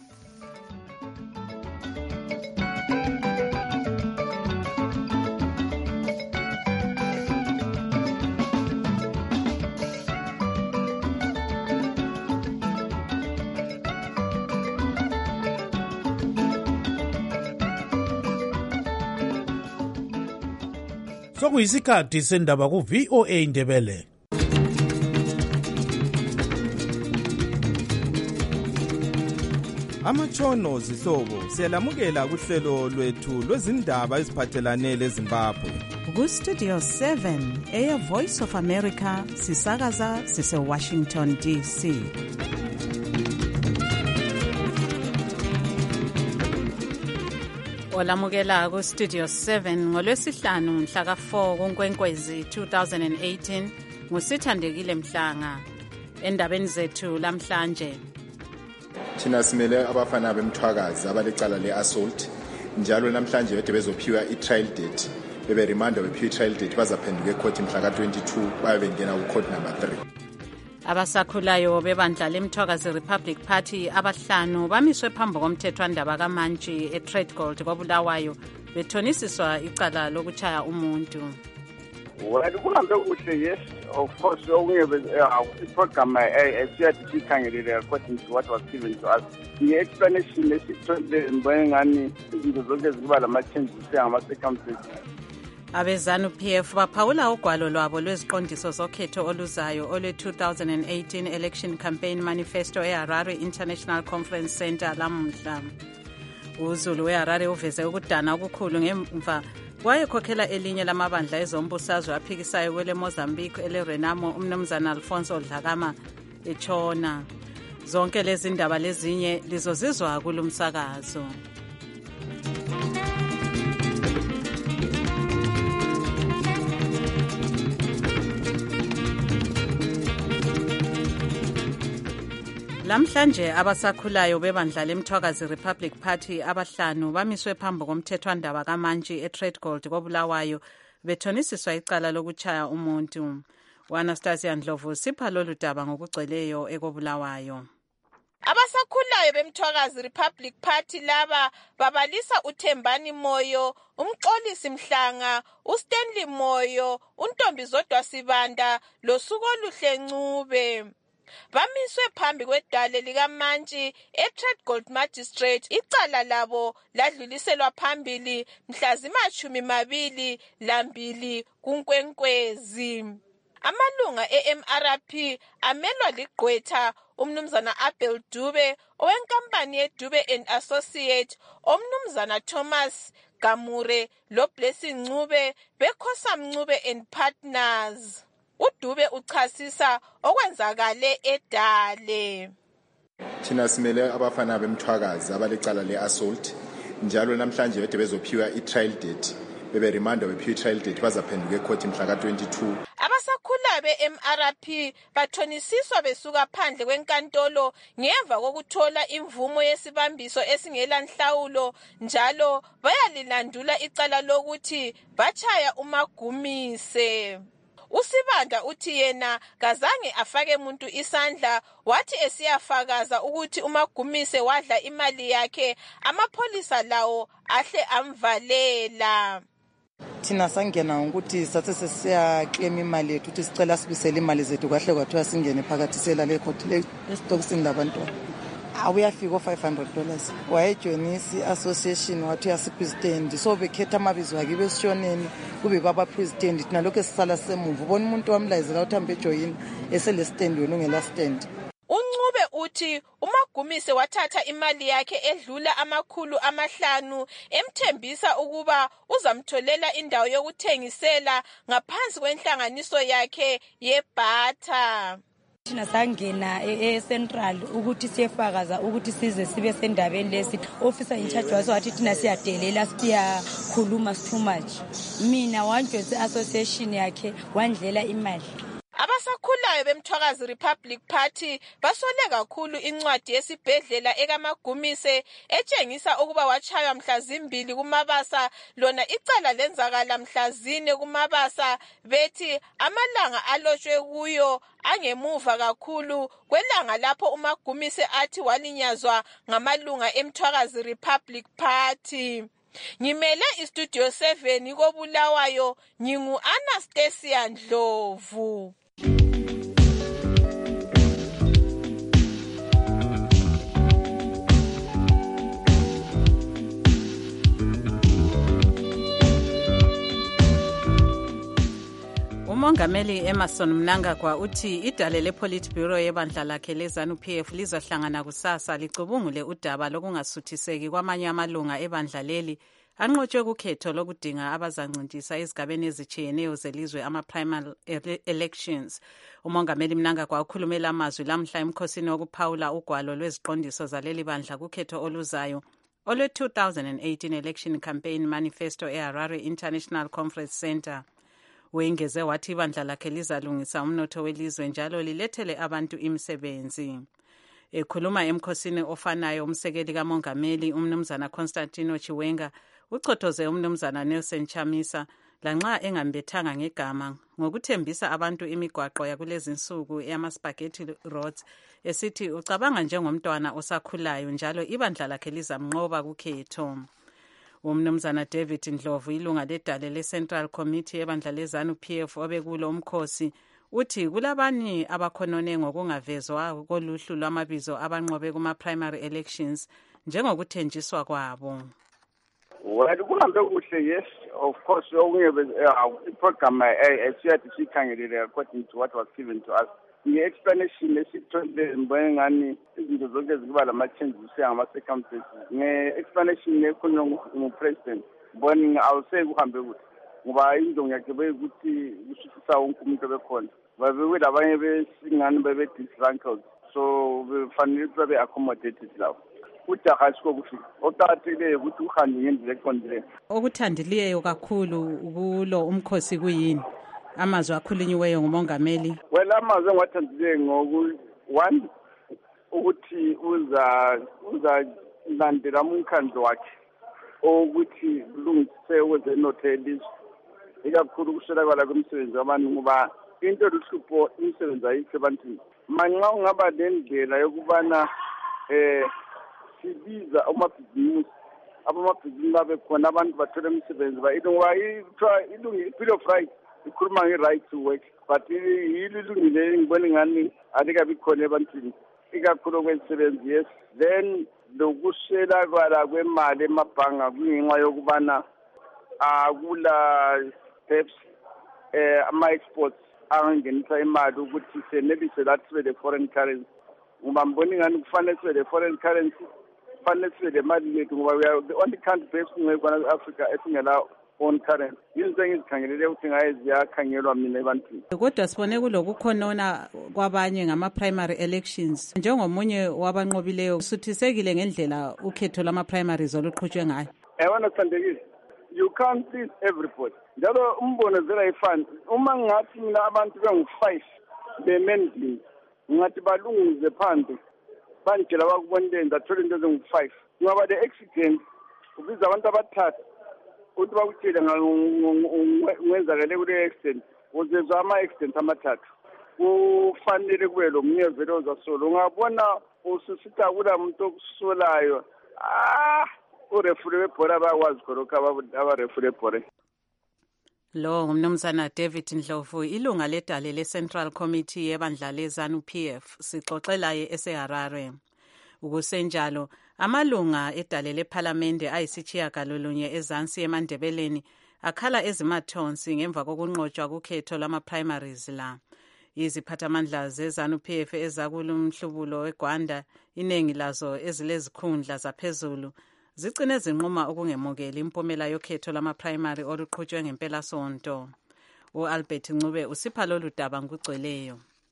sokuyisikhathi sendaba ku-V O A Ndebele. Amatshono zihlobo siyalamukela kuhlelo lwethu lwezindaba eziphathelane leZimbabwe. Ku-Studio seven eya Voice of America sisakaza sise-Washington D C. olamukela ku-Studio seven ngolwesihlanu mhla ka four kuNkwenkwezi two thousand eighteen ngusithandekile Mhlanga. Endabeni zethu lamhlanje, thina simele abafana bemthwakazi abalecala le-assault, njalo namhlanje bede bezophiwa i-trial date, bebe remanda bephiwa i-trial date, bazaphenduka ecourt mhla ka twenty-two babe bengena ku-court number three. abasakhulayo bebandla lemthwakazi Republic Party abahlanu bamiswe phambi komthethwandaba kaMantshi eTradegold kwaBulawayo bethonisiswa icala lokutshaya umuntu. Well, kuhambe kuhle, yes, of course. The program siyathi sikhangelele according to what was given to us. The explanation esithole ngani izinto zonke ziba lama-changes angama-circumstances. Abezanu P F baphawula ugwalo lwabo lweziqondiso zokhetho oluzayo olwe two thousand eighteen Election Campaign Manifesto eHarare International Conference Center lamuhla. uZulu weHarare uveze ukudana okukhulu ngemva wayekhokhela elinye lamabandla ezombusazwe aphikisayo kwele Mozambique ele Renamo umnumzana Alfonso Dlakama etshona. Zonke lezi ndaba lezinye lizozizwa kulumsakazo. Lamhlanje abasakhulayo bebandla lemthwakazi Republic Party abahlanu bamiswe phambi komthethwandaba kaMantshi eTradegold kwaBulawayo bethonisiswa icala lokutshaya umuntu. uAnastasia Ndlovu sipha lolu daba ngokugcweleyo ekobulawayo. Abasakhulayo bemthwakazi Republic Party laba babalisa uThembani Moyo, uMxolisi Mhlanga, uStanley Moyo, uNtombizodwa Sibanda loSukoluhle Ncube. Bamiswe phambi kwedale likaMantshi eTradegold Magistrate. Icala labo ladluliselwa phambili mhla zimashumi mabili lambili kuNkwenkwezi. Amalunga e-M R P amelwa ligqwetha umnumzana Abel Dube owenkampani yeDube and Associate, omnumzana Thomas Gamure lo Blessing Ncube beKhosa Mncube and Partners. uDube uchasisa okwenzakale edale. Thina simele abafana bemthwakazi abalecala le-assault, njalo namhlanje bede bezophiwa i-trial date, bebe remanda bephiwa i-trial date, bazaphenduka ecourt mhla ka twenty-two. Abasakhulayo be-M R P bathonisiswa besuka phandle kwenkantolo ngemva kokuthola imvumo yesibambiso esingela nhlawulo, njalo bayalilandula icala lokuthi bachaya uMagumise. uSibanda uthi yena kazange afake umuntu isandla, wathi esiyafakaza ukuthi uMagumise wadla imali yakhe amapholisa lawo ahle amvalela. Thina sangena ukuthi sathe sesiya claim imali yethu ukuthi sicela sibisele imali zethu, kahle kwathiwa singene phakathi selale ehotel esitokisini labantwana. Awuyafika five hundred dollars. wayejoinisi association wathi yasipresident, so bekhetha amabizo akhe besishoneni kube baba president. Thina lokho sisala semuva, ubona umuntu wamlayizela ukuthi ambe join esele stand wena ungela stand. uNcube ukuthi uMagumise wathatha imali yakhe edlula amakhulu amahlanu emthembisa ukuba uzamtholela indawo yokuthengisela ngaphansi kwenhlanganiso yakhe yeBata. Thina sangena e-Central ukuthi siyefakaza ukuthi size sibe sendabeni lesi. Officer in charge waso wathi thina siyadelela siyakhuluma too much. Mina wanjwetse association yakhe wandlela imali. Abasakhulayo beMthwakazi Republic Party basole kakhulu incwadi yesibhedlela ekaMagumise etshengisa ukuba wachaywa mhla zimbili kuMabasa, lona icala lenzakala mhla zine kuMabasa, bethi amalanga alotshwe kuyo angemuva kakhulu kwelanga lapho uMagumise athi walinyazwa ngamalunga eMthwakazi Republic Party. Ngimele istudio seven koBulawayo, ngingu Anastasia Ndlovu. Umongameli Emerson Mnangagwa uthi idale lePolitburo yebandla lakhe leZANU-P F lizohlangana kusasa licubungule udaba lokungasuthiseki kwamanye amalunga ebandla leli anqotshwe kukhetho lokudinga abazancintiswa ezigabeni ezitshiyeneyo zelizwe ama-primary elections. Umongameli Mnangagwa ukhulumela amazwi lamhla emkhosini wokuphawula ugwalo lweziqondiso zaleli bandla kukhetho oluzayo olwe two thousand eighteen Election Campaign Manifesto eHarare International Conference Center. Wengeze wathi ibandla lakhe lizalungisa umnotho welizwe njalo lilethele abantu imisebenzi. Ekhuluma emkhosini ofanayo, umsekeli kamongameli umnumzana Constantino Chiwenga ucothoze umnumzana Nelson Chamisa lanxa engambethanga ngegama ngokuthembisa abantu imigwaqo yakulezi insuku yama-spaghetti roads, esithi ucabanga njengomntwana osakhulayo njalo ibandla lakhe lizamnqoba kukhetho. Umnumzana David Ndlovu, ilunga ledale le-Central Committee ebandla leZANU-P F obekulo umkhosi, uthi kulabanye abakhonone ngokungavezwa koluhlu lwamabizo abanqobe kuma-primary elections njengokuthenjiswa kwabo. Well, kuhambe kuhle, yes, of course. I-program siyathi sikhangelele according to what was given to us. Nge-explanation esithole ngibone ngani izinto zonke zikuba lama-changes angama-circumstances. Nge-explanation ekhulunywa ngupresident ngibone awuse kuhambe kuhle ngoba into ngiyagcebe ukuthi kushisisa wonke umuntu obekhona. Babe labanye besingani bebe-disgruntled, so befanele ukuthi babe-accommodated lawo. Ujaha siko kuhle oqathile ukuthi uhambe ngendlela eqondileyo. Okuthandiliyeyo kakhulu kulo umkhosi kuyini? Amazwi akhulunyiweyo ngumongameli. Well, amazwi engiwathandileyo ngoku one ukuthi uza uza landela umkhandlo wakhe ukuthi kulungise kwezenotho elizwe, ikakhulu ukuswelakala kwemisebenzi yabantu ngoba into oluhlupho imisebenzi ayikho ebantwini. Manxa ungaba nendlela yokubana eh sibiza amabhizinisi abamabhizinisi babe khona abantu bathole imisebenzi ba ngoba ilungi bill of rights ikhuluma nge-right to work, but yilo ilungile ngibona ngani alikabi khona ebantwini ikakhulu kwemisebenzi. Yes, then lokuswelakala kwemali emabhanga kungenxa yokubana akula steps eh ama-exports angenisa imali ukuthi senelise lathi sibe le-foreign currency. Ngoba mbona ngani kufanele sibe le-foreign currency, kufanele sibe le mali yethu ngoba we are the only country based ngekwana Africa esingela own currency. Yinto engizikhangelele ukuthi ngaye ziyakhangelwa mina ebantwini. Kodwa sibone kulokukhonona kwabanye ngama-primary elections. Njengomunye wabanqobileyo usuthisekile ngendlela ukhetho lama-primaries oluqhutshwe ngayo. Yabona Sandekile, you can't please everybody. Njalo umbono zela ifani. Uma ngathi mina abantu bengu-five be-mendling, ngathi balungize phandle banjela bakubonile athole into ezingu-five. Ngoba the accident ubiza abantu abathathu ukuthi bakutshele ngenzakele kule accident, uzezwa ama-accident amathathu. Kufanele kube lo mnye vele ozasolo. Ungabona ususita kula muntu okusolayo, ah urefuri webhora bayakwazi khonokho abarefuri bebhora. Lo ngumnumzana David Ndlovu, ilunga ledale le-Central Committee yebandla leZANU-P F, sixoxelaye eseHarare. Ukusenjalo, amalunga edale lephalamende ayisitshiyagalolunye ezansi eMandebeleni akhala ezimathonsi ngemva kokunqotshwa kukhetho lama-primaries la. Iziphathamandla ze-ZANU-P F ezakulumhlubulo weGwanda, iningi lazo ezilezikhundla zaphezulu, zigcine zinquma ukungemukeli impumela yokhetho lama-primary oluqhutshwe ngempelasonto. U-Albert Ncube usipha lolu daba ngokugcweleyo.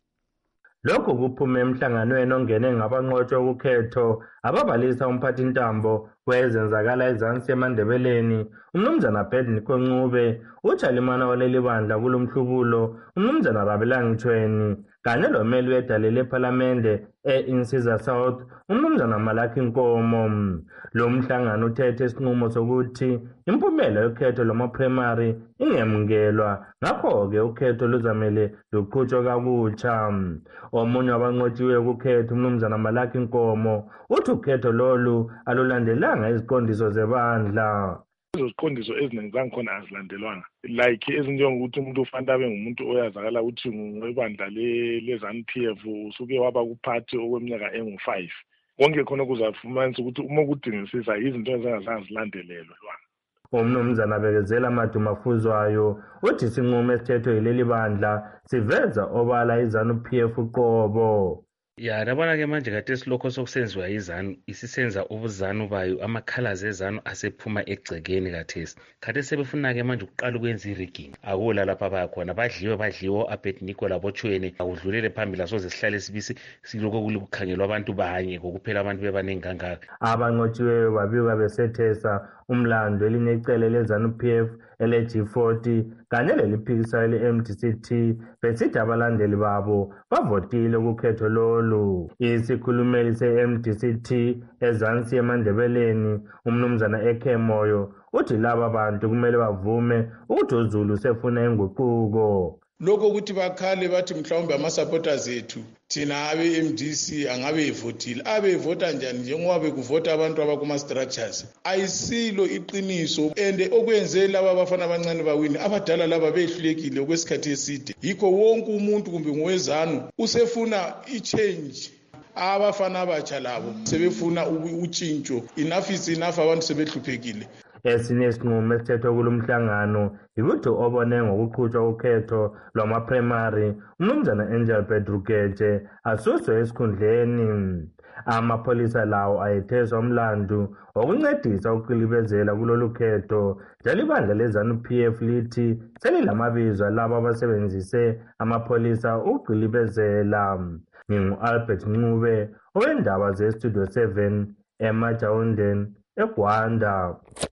Lokhu kuphume emhlanganweni ongene ngabanqotshwa ukukhetho ababalisa umphathintambo wezenzakala ezansi emandebeleni umnumzana Bednicko Ncube, uJalimana waleli bandla kulomhlubulo umnumzana Rabelangithweni kanye lomeli wedale lephalamende e-Insiza South umnumzana Malaki Nkomo. Lo mhlangano uthethe isinqumo sokuthi impumela yokhetho lwama-primary ingemukelwa, ngakho-ke ukhetho luzamele luqhutshwe kabutsha. Omunye wabanqotshiwe ukukhetha umnumzana Malaki Nkomo uthi ukhetho lolu alulandelanga iziqondiso zebandla. Iziqondiso eziningi zangikhona azilandelwanga, like ezinjengokuthi umuntu ufanele abe ngumuntu oyazakala ukuthi ngwebandla le-ZANU-P F usuke waba kuphathi okweminyaka engu-five. Konke khona kuzafumanisa ukuthi uma kudingisisa izinto ezingazange zilandelelwe. Umnumzana Bekezela Madumafuzwayo uthi isinqumo esithethwe yileli bandla siveza obala i-ZANU-P F uqobo. Ya labona ke manje kade silokho sokusenziwa izanu isisenza ubuzanu bayo amakhalazi ezanu asephuma egcekeni kathesi kade sebefuna ke manje ukuqala ukwenza i-rigging akula lapha bayakhona badliwe badliwe Abednicko labochweni akudlulele phambili asoze sihlale sibisi siloko kulukukhangelwa abantu banye kokuphela abantu bebaningi kangaka. Abanqotshiweyo babikwa besethesa umlando elinecele le-ZANU-P F ele-G forty kanye leliphikisayo le-M D C T besithi abalandeli babo bavotile kukhetho lolu. Isikhulumeli se-M D C T ezansi emandebeleni umnumzana Eke Moyo uthi laba bantu kumele bavume ukuthi uZulu sefuna inguquko. Lokho ukuthi bakhale bathi mhlawumbe ama-supporters ethu thina abe-M D C angabe evotile abe evota njani njengoba bekuvota abantu abakuma-structures ayisilo iqiniso and okwenze laba abafana abancane bawini abadala laba behlulekile okwesikhathi eside yikho wonke umuntu kumbe ngowezanu usefuna i-change. Abafana abatsha labo sebefuna utshintsho, enough is enough, abantu sebehluphekile. Esinye isinqumo esithethwe kulo mhlangano yikuthi obone ngokuqhutshwa ukhetho lwama-primary umnumzana Angel Bedrugeje asuswe esikhundleni. Amapholisa lawo ayetheswa umlandu wokuncedisa ukuqilibezela kulolu khetho njalo ibandla le-ZANU-P F lithi selilamabizo alabo abasebenzise amapholisa ukuqilibezela. Ngingu-Albert Ncube owendaba ze-Studio seven eMajawundeni eGwanda.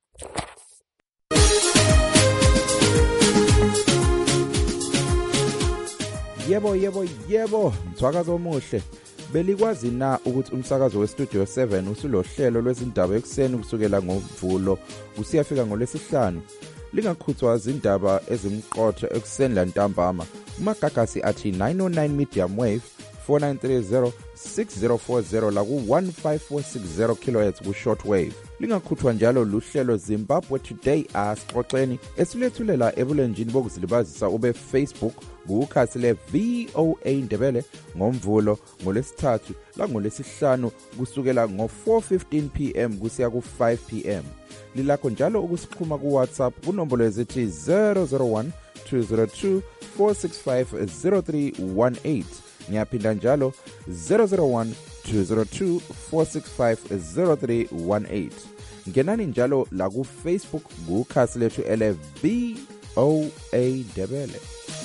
Yebo yebo yebo mthwakazo omuhle. Belikwazi na ukuthi umsakazo weStudio seven usulohlelo lwezindaba ekuseni kusukela ngoMvulo usiyafika ngolesihlanu. Lingakhuthwa izindaba ezimqotho ekuseni lantambama. Umagagasi athi nine oh nine medium wave four nine three zero six zero four zero la ku one five four six zero kilohertz ku shortwave. Lingakhuthwa njalo luhlelo Zimbabwe Today asixoxeni esilethulela ebulenjini bokuzilibazisa ube Facebook kukhasi le V O A Ndebele ngoMvulo ngolesithathu la ngolesihlanu kusukela ngo four fifteen p m kusiya ku five p m. Lilakho njalo ukusikhuma ku WhatsApp kunombolo ezithi zero zero one two zero two four six five zero three one eight. Ngiyaphinda njalo zero zero one two zero two four six five zero three one eight. Ngenani njalo la ku Facebook kukhasi lethu ele V O A Ndebele.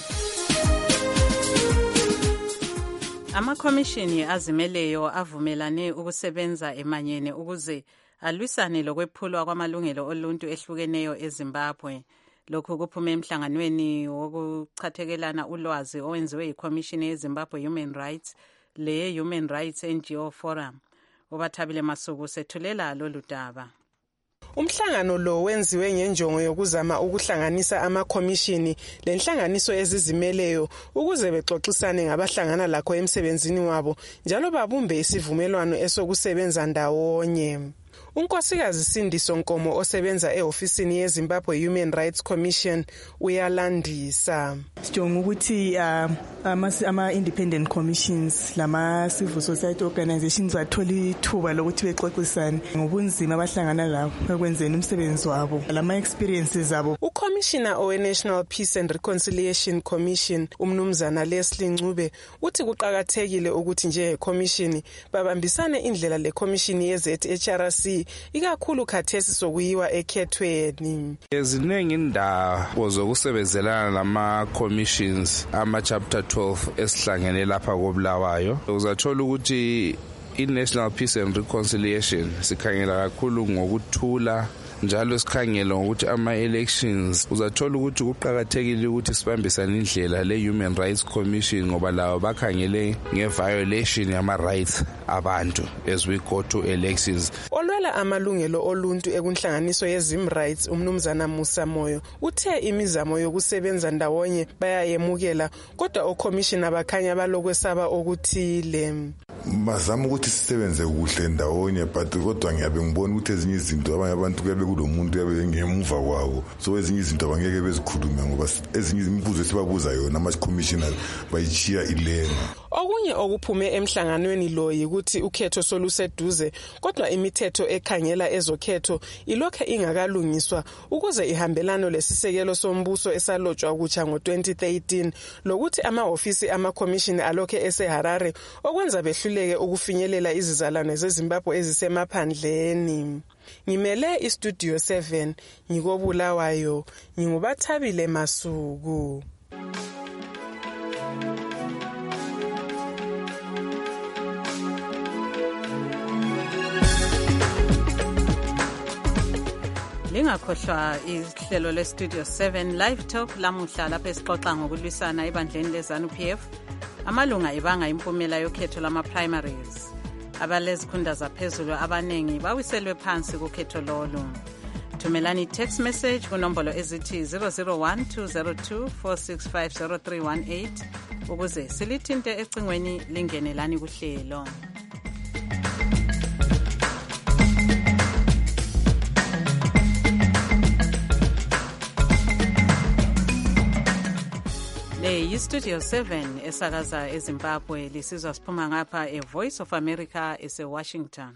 Amakhomishini azimeleyo avumelane ukusebenza emanyene ukuze alwisane lokwephulwa kwamalungelo oluntu ehlukeneyo eZimbabwe. Lokhu kuphume emhlanganweni wokuchathekelana ulwazi owenziwe yiKhomishini yeZimbabwe Human Rights le Human Rights N G O Forum. Ubathabile Masuku sethulela lolu daba. Umhlangano lo wenziwe ngenjongo yokuzama ukuhlanganisa amakhomishini lenhlanganiso ezizimeleyo ukuze bexoxisane ngabahlangana lakho emsebenzini wabo njalo babumbe isivumelwano esokusebenza ndawonye. unkosikazi Sindiso Nkomo osebenza ehofisini yeZimbabwe Human Rights Commission uyalandisa. Sijonga ukuthi ama ama independent commissions lama civil society organizations bathola ithuba lokuthi bexoxisane ngobunzima abahlangana labo ekwenzeni umsebenzi wabo lama experiences zabo. uCommissioner owe National Peace and Reconciliation Commission umnumzana Leslie Ncube uthi kuqhakathekile ukuthi nje commission babambisane indlela le commission ye Z H R C ikakhulu khathesi sokuyiwa ekhethweni. Eziningi indawo zokusebenzelana nama commissions ama chapter twelve esihlangene lapha koBulawayo uzathola ukuthi i-National Peace and Reconciliation sikhangela kakhulu ngokuthula njalo sikhangela ukuthi ama-elections uzathola ukuthi kuqhakathekile ukuthi sibambisane indlela le-Human Rights Commission ngoba lawo bakhangele nge-violation yama-rights abantu as we go to elections. Olwela amalungelo oluntu ekunhlanganiso ye-Zim Rights umnumzana Musa Moyo uthe imizamo yokusebenza ndawonye bayayemukela kodwa oCommissioner bakhanya balokwesaba okuthile. Mazama ukuthi sisebenze kuhle ndawonye but kodwa ngiyabe ngibona ukuthi ezinye izinto abanye abantu kuyabe kulomuntu yabe ngemuva kwabo so ezinye izinto abangeke bezikhulume ngoba ezinye imibuzo esibabuza yona ama commissioners bayichiya ilena. Okunye okuphume emhlanganweni lo yikuthi ukhetho soluseduze kodwa imithetho ekhangela ezokhetho ilokho ingakalungiswa ukuze ihambelano lesisekelo sombuso esalotshwa kutsha ngo twenty thirteen lokuthi amahofisi ama commission alokho eseHarare okwenza behluleke ukufinyelela izizalwane zeZimbabwe ezisemaphandleni. Ngimele iStudio seven ngikobulawayo ngingubathabile Masuku. Lingakhohlwa ihlelo leStudio seven Live Talk lamuhla lapho esixoxa ngokulwisana ebandleni leZANU P F amalunga ibanga impumela yokhetho lama primaries. Abalezikhunda zaphezulu abanengi bawiselwe phansi kukhetho lolo. Thumelani text message kunombolo ezithi zero zero one two zero two four six five zero three one eight ukuze silithinte ecingweni lingenelani kuhlelo. Le yiStudio seven esakaza eZimbabwe lisizwa siphuma ngapha eVoice of America ese Washington.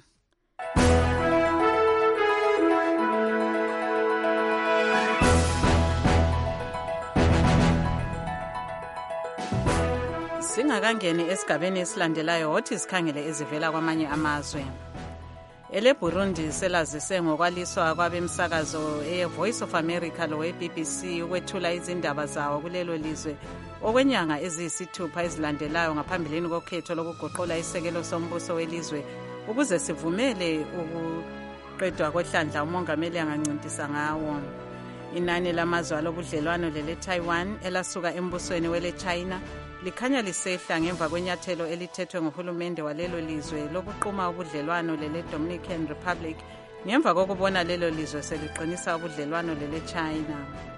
Singakangeni esigabeni esilandelayo wothi sikhangele ezivela kwamanye amazwe. Ele Burundi selazise ngokwaliswa kwabemsakazo eVoice of America lo we-B B C ukwethula izindaba zawo kulelo lizwe okwenyanga eziyisithupha ezilandelayo ngaphambilini kokhetho lokugoqola isekelo sombuso welizwe ukuze sivumele ukuqedwa kohlandla umongameli angancintisa ngawo. Inani lamazwe alobudlelwano lele Taiwan elasuka embusweni wele China likhanya lisehla ngemva kwenyathelo elithethwe ngohulumende walelo lizwe lokuquma ubudlelwano lele Dominican Republic ngemva kokubona lelo lizwe seliqinisa ubudlelwano lele China.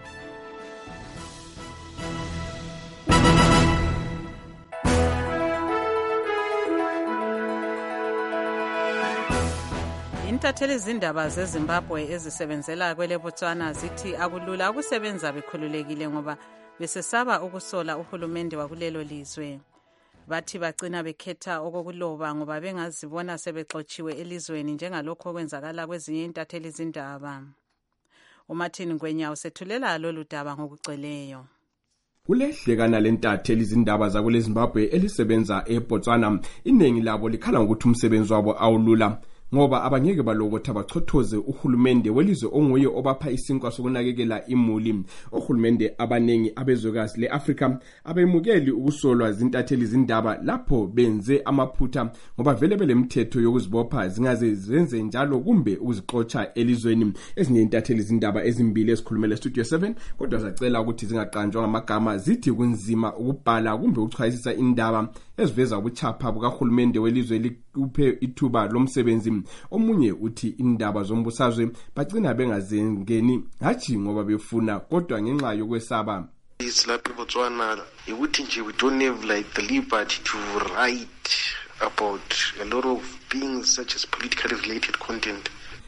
Intatheli izindaba zeZimbabwe ezisebenzela kwele Botswana zithi akulula ukusebenza bekhululekile ngoba besesaba ukusola uhulumende wakulelo lizwe. Bathi bagcina bekhetha okokuloba ngoba bengazibona sebexotshiwe elizweni njengalokho okwenzakala kwezinye intatheli izindaba. uMartin Ngwenya usethulela lolu daba ngokugcweleyo. Kulehlekana lentatheli izindaba zakule Zimbabwe elisebenza eBotswana iningi labo likhala ukuthi umsebenzi wabo awulula ngoba abangeke balokotha bachothoze uhulumende welizwe onguye obapha isinkwa sokunakekela imuli. Ohulumende abanengi abezwekazi leAfrika abemukeli ukusolwa izintatheli izindaba lapho benze amaphutha ngoba vele belemthetho yokuzibopha zingaze zenze njalo kumbe ukuzixotsha elizweni. Ezinye intatheli izindaba ezimbili esikhulumele Studio seven kodwa zacela ukuthi zingaqanjwa ngamagama zithi kunzima ukubhala kumbe ukuchwayisisa indaba eziveza ubuchapha bukahulumende welizwe likuphe ithuba lomsebenzi. Omunye uthi indaba zombusazwe bagcina bengazengeni hathi ngoba befuna kodwa ngenxa yokwesaba. It's like Botswana, ukuthi nje we don't have like the liberty to write about a lot of things such as politically related content.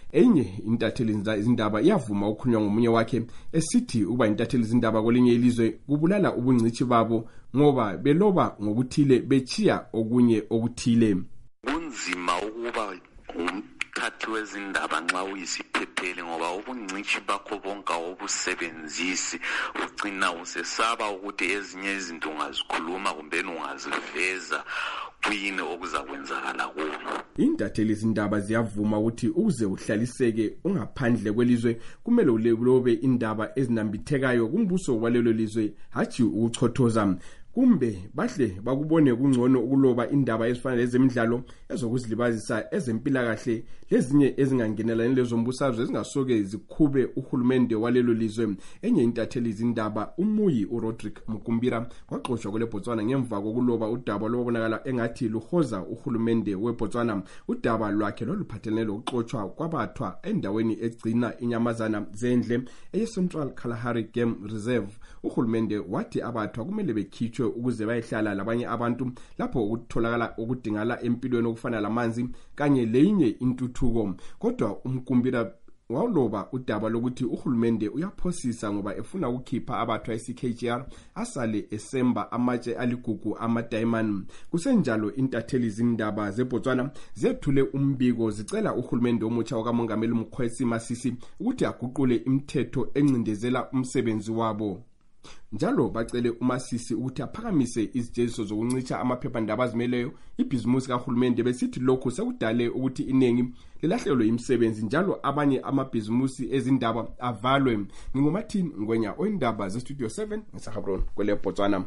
enye intatheli izindaba iyavuma ukukhulunywa ngomunye wakhe esithi ukuba intatheli izindaba kwelinye ilizwe kubulala ubungcithi babo ngoba beloba ngokuthile bechiya okunye okuthile. Kunzima ukuba umthathi wezindaba nxa uyisiphepheli ngoba ubungcithi bakho bonke obusebenzisi ugcina usesaba ukuthi ezinye izinto ungazikhuluma kumbe ungaziveza kuyini okuzakwenzakala kulo. Intatheli izindaba ziyavuma ukuthi uze uhlaliseke ungaphandle kwelizwe kumele ulobe indaba ezinambithekayo kumbuso walelo lizwe hathi ukuchothoza. Kumbe bahle bakubone kungcono ukuloba indaba ezifana lezemidlalo ezokuzilibazisa ezempilakahle lezinye ezingangenelani lezombusazwe ezingasoke zikhube uhulumende walelo lizwe. Enye intatheli izindaba umuyi uRodrick Mukumbira kwaxoshwa kwele Botswana ngemva kokuloba udaba lobonakala engathi luhoza uhulumende weBotswana. Udaba lwakhe loluphathelene lokuxoshwa kwabathwa endaweni egcina inyamazana zendle eCentral Kalahari Game Reserve. Uhulumende wathi abathwa kumele bekhitshwe ukuze bayehlala labanye abantu lapho ukutholakala ukudingala empilweni okufana lamanzi kanye leyinye intuthuko. Kodwa umkumbira waloba udaba lokuthi uhulumende uyaphosisa ngoba efuna ukukhipha abathwa esi K G R asale esemba amatshe aligugu ama-diamond. Kusenjalo intatheli izindaba zeBotswana zethule umbiko zicela uhulumende omutsha wakamongameli Mkhwesi Masisi ukuthi aguqule imithetho encindezela umsebenzi wabo. Njalo bacele uMasisi ukuthi aphakamise izijeziso zokuncitsha amaphephandaba azimeleyo. Ibhizimusi kahulumende besithi lokho sekudale ukuthi inengi lilahlelwe imisebenzi njalo abanye amabhizimusi ezindaba avalwe. Ngingumathini Ngwenya oyindaba zeStudio seven ngeSahabron kwele Botswana.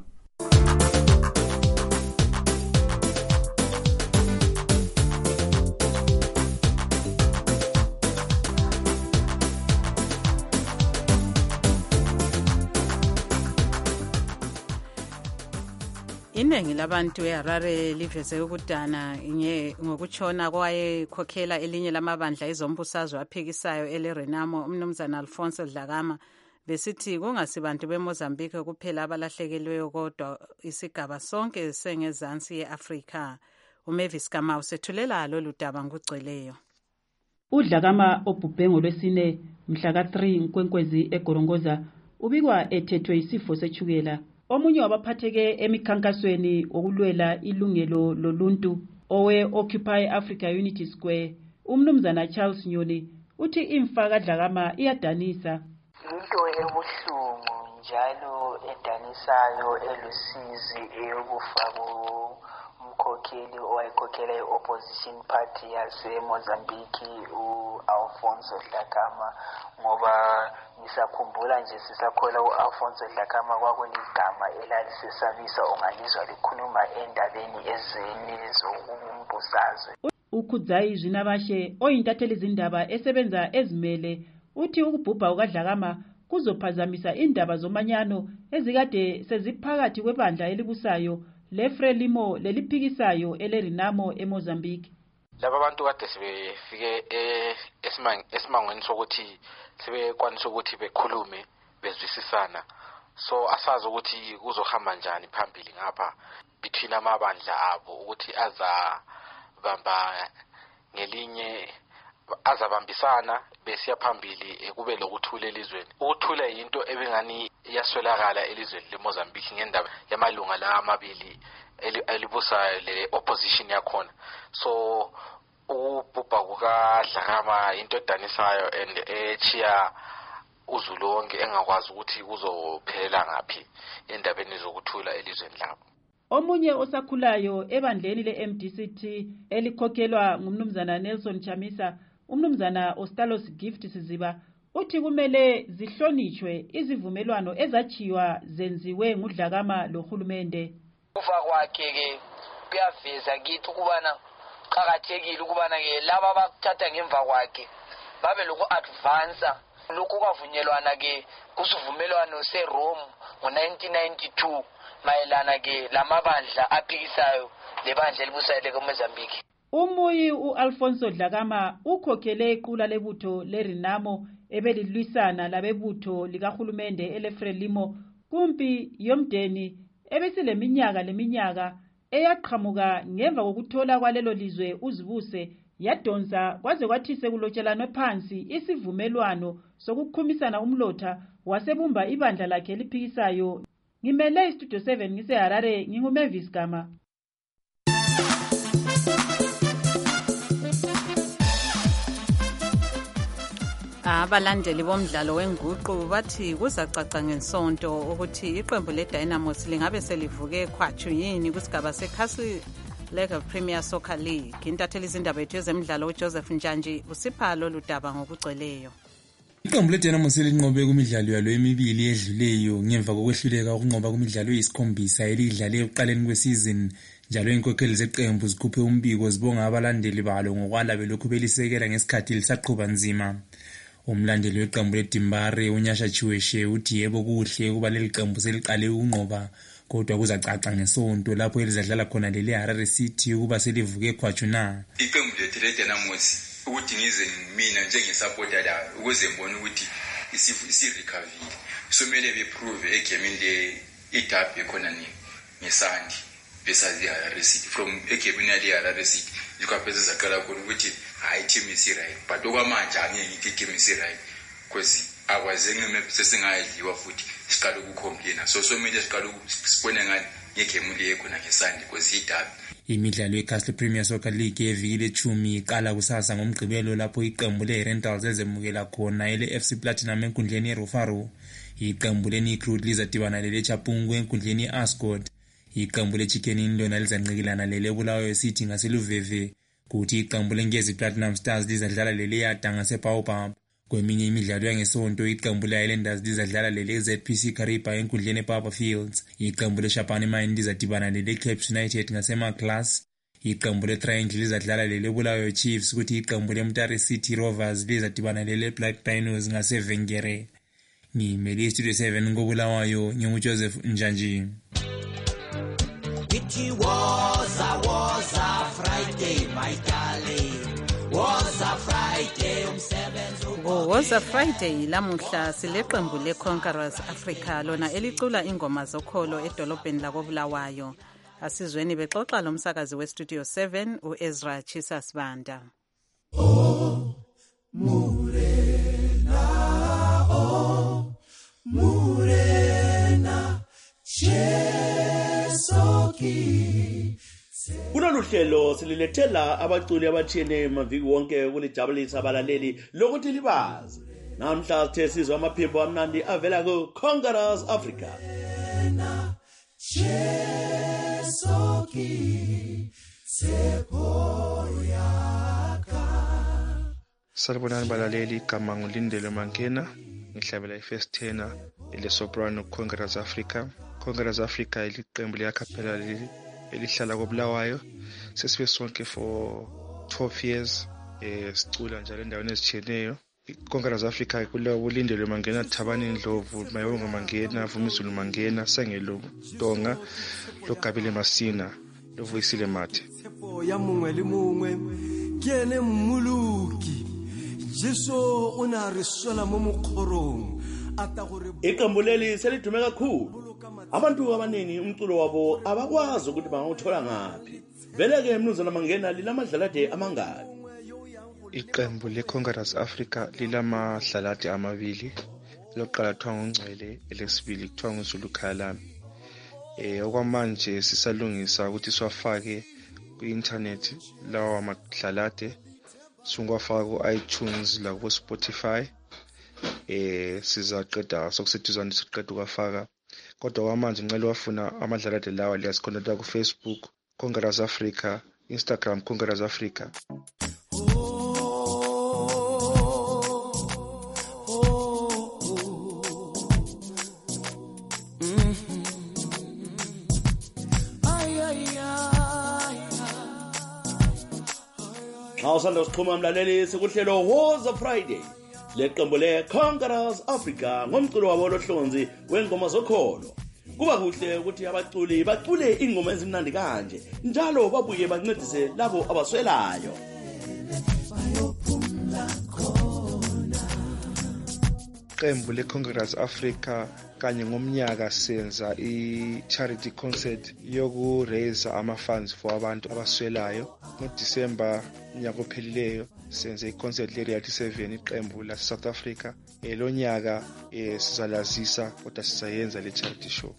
Iningi labantu eHarare liveze ukudana ngokutshona kwayekhokhela elinye lamabandla ezombusazwe aphikisayo eleRenamo umnumzana Alfonso Dlakama besithi kungasibantu beMozambique kuphela abalahlekelweyo kodwa isigaba sonke sengezansi yeAfrika. uMavis Kamau sethulela lolu daba ngugcweleyo. uDlakama obhubhe ngolwesine mhla ka three Nkwenkwezi eGorongoza ubikwa ethethwe isifo sechukela. Omunye wabaphatheke emikhankasweni okulwela ilungelo loluntu owe Occupy Africa Unity Square umnumzana Charles Nyoni uthi imfa kaDlakama iyadanisa. Into ebuhlungu njalo edanisayo elusizi eyokufa umkhokheli owayekhokhela i-opposition party yaseMozambique u-Alfonso Dlakama ngoba ngisakhumbula nje sisakhola u-Alfonso Dlakama kwakuligama elalisesabisa ongalizwa likhuluma endabeni ezeni zokumbusazwe. uKhudzayi Zwinabashe oyintatheli izindaba esebenza ezimele uthi ukubhubha kukaDlakama kuzophazamisa indaba zomanyano ezikade seziphakathi kwebandla elibusayo leFrelimo leliphikisayo eleRenamo eMozambique. Laba bantu kade sebefike esimangweni sokuthi sebekwanisa ukuthi bekhulume bezwisisana, so asazi ukuthi kuzohamba njani phambili ngapha between amabandla abo ukuthi azabamba ngelinye azabambisana besiya phambili kube lokuthula elizweni. Ukuthula into ebengani iyaswelakala elizweni leMozambique ngendaba yamalunga la amabili elibusayo le opposition yakhona. So ubhubha kukaDlakama into edanisayo and echiya uzulu wonke engakwazi ukuthi kuzophelela ngaphi endabeni zokuthula elizweni labo. Omunye osakhulayo ebandleni le-M D C T elikhokhelwa ngumnumzana Nelson Chamisa umnumzana Ostalos Gift Siziba uthi kumele zihlonishwe izivumelwano ezachiwa zenziwe nguDlakama lohulumende. Kufa kwakhe ke kuyaveza kithi ukubana qhakathekile ukubana ke laba bakuthatha ngemva kwakhe babe lokhu advance lokhu kwavunyelwana ke kusivumelwano seRome ngo nineteen ninety-two mayelana ke lamabandla aphikisayo lebandla elibusayo leMozambique. Umuyi uAlfonso Dlakama ukhokhele iqula lebutho leRenamo ebelilwisana labebutho likahulumende eleFrelimo kumpi yomdeni ebesileminyaka leminyaka eyaqhamuka ngemva kokuthola kwalelo lizwe uzibuse yadonsa kwaze kwathi sekulotshelana phansi isivumelwano sokukhumisana umlotha wasebumba ibandla lakhe eliphikisayo. Ngimele iStudio seven ngiseHarare, nginguMavis Gama. Abalandeli bomdlalo wenguqu bathi kuzacaca ngensonto ukuthi iqembu leDynamos lingabe selivuke khwatshu yini kusigaba seCastle League Premier Soccer League. Intatheli izindaba yethu yezemidlalo uJoseph Njanji usipha lolu daba ngokugcweleyo. Iqembu leDynamos linqobe kumidlalo yalo emibili edluleyo ngemva kokwehluleka ukunqoba kumidlalo eyisikhombisa elidlale ekuqaleni kwesizini. Njalo inkokheli zeqembu zikhuphe umbiko zibonga abalandeli balo ngokwala belokhu belisekela ngesikhathi lisaqhuba nzima. Umlandeli weqembu leDimbare uNyasha Chiweshe uthi yebo kuhle kuba leli qembu seliqale ukunqoba kodwa kuzacaca ngesonto lapho elizadlala khona leli Harare City ukuba selivuke khwatshu na. Iqembu lethu leDynamos ukuthi ngize mina njengesupporter layo ukuze ngibone ukuthi isi-recovery somele beprove egamini le idabi khona ni ngesandi besazi Harare City from egamini le Harare City ikwapheze zaqala khona ukuthi hayi team isi right but okwamanje angeke ngithi team isi right because akwazenge sesingayidliwa futhi siqala ukukhomplela so somele siqala sibone ngani ngegame le khona ngesandi because idabi. Imidlalo yeCastle Premier Soccer League yeviki lethumi iqala kusasa ngomgqibelo lapho iqembu leRentals ezemukela khona ele-F C Platinum enkundleni yeRufaro. Iqembu leNicroot lizadibana leleChapungu enkundleni yeAscot. Iqembu leChicken Indona lizanqikilana leleBulawayo City ngaseluveve. Kuthi iqembu leNgezi Platinum Stars lizadlala leleYada ngaseBaobab. Kweminye imidlalo yangesonto iqembu le-Highlanders lizadlala lele-Z P C Kariba enkundleni ePapa Fields. Iqembu leShapane Mine lizadibana lele-Caps United ngaseMaclass. Iqembu le-Triangle lizadlala lele-Bulawayo Chiefs kuthi iqembu le-Mutare City Rovers lizadibana lele-Black Rhinos ngaseVengere. Ngimele iStudio seven ngobulawayo nginguJoseph Njanji. It was a was a Friday, my darling. Was a Friday umsebenzi Oh, was a Friday lamuhla sileqembu leConquerors Africa lona elicula ingoma zokholo edolobheni lakobulawayo. Asizweni bexoxa lomsakazi weStudio seven uEzra Chisasibanda. Oh, Murena, oh, Murena, Chesoki. Kulolu hlelo sililethela abaculi abathiyene maviki wonke kulijabulisa abalaleli lokuthi libazi. Namhla sithe sizwa amaphimbo amnandi avela ku-Conquerors Africa. Salibonani balaleli, igama ngulindele Mankena, ngihlabela i-first tenor ele-soprano Conquerors Africa. Conquerors Africa iliqembu liyakhaphela leli elihlala kobulawayo sesibe sonke for twelve years eh sicula njalo endaweni ezitshiyeneyo. Conquerors Africa kuleyo ulindele Mangena, Thabani Ndlovu, Mayongo Mangena, Vumizulu Mangena, Sangelo Tonga, Lokabile Masina, Lovuyisile Mathe. Ya mongwe le mongwe ke ene mmuluki Jesu ona re sola mo mokgorong ata gore iqembu leli selidume kakhulu. Abantu abaningi umculo wabo abakwazi ukuthi bangawuthola ngaphi. Vele ke mnuzana Mangena lilamadlalade amangaki? Iqembu leConquerors Africa lilamadlalade amabili. Lokuqala kuthiwa ngungcwele, elesibili kuthiwa nguZulu Khalami. Eh okwamanje sisalungisa ukuthi siwafake ku-internet lawa madlalade. Sungwafaka ku-iTunes la ku Spotify. Eh sizaqeda sokuseduzana siqeda ukufaka. Kodwa kwamanje ngicela wafuna amadlalade lawa liyasikhonekta ku Facebook Conquerors Africa, Instagram Conquerors Africa. Xa usanda usixhuma mlaleli sekuhlelo Was a Friday. Leqembu leConquerors Africa ngomculo wabo lohlonzi wengoma zokholo. Kuba kuhle ukuthi abaculi bacule ingoma ezimnandi kanje njalo babuye bancedise labo abaswelayo. iqembu leCongress Africa kanye ngomnyaka senza i-charity concert yoku-raise ama-funds for abantu abaswelayo. NgoDisemba nyaka ophelileyo senze i-concert le-Reality seven iqembu lase-South Africa. Eh, lo nyaka eh, sizalazisa kodwa sizayenza le-charity show.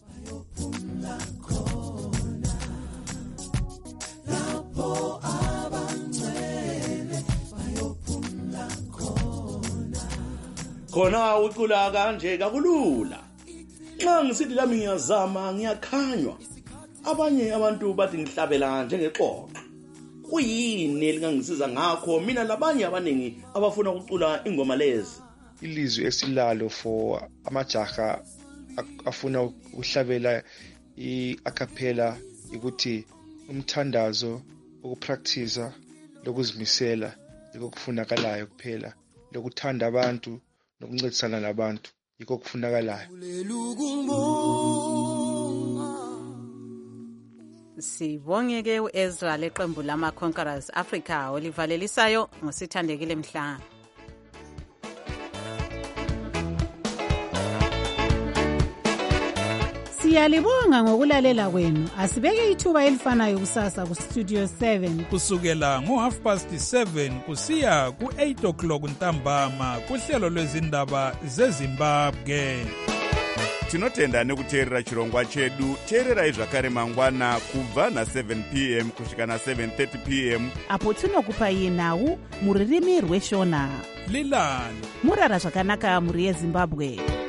Khona ucula kanje kakulula. Nxa ngisithi lami ngiyazama ngiyakhanywa. Abanye abantu bathi ngihlabela njengexoxo. Kuyini elingangisiza ngakho mina labanye abaningi abafuna ukucula ingoma lezi? Ilizwi esilalo for amajaha afuna ukuhlabela i-acapella ukuthi umthandazo, ukupractice, lokuzimisela lokufunakalayo kuphela, lokuthanda abantu nokuncedisana nabantu yikho kufunakalayo. Sibongeke uEzra leqembu lama Conquerors Africa olivalelisayo ngosithandekile Mhlanga. Siyalibonga ngokulalela kwenu. Asibeke ithuba elifanayo kusasa ku Studio seven kusukela ngo half past seven kusiya ku eight o'clock ntambama kuhlelo lwezindaba zeZimbabwe. Tinotenda nekuteerera chirongwa chedu. Teererai zvakare mangwana kubva na seven p m kusvika na seven thirty p m apo tinokupai nhau muririmi rweshona. Lilani murara zvakanaka muri yeZimbabwe.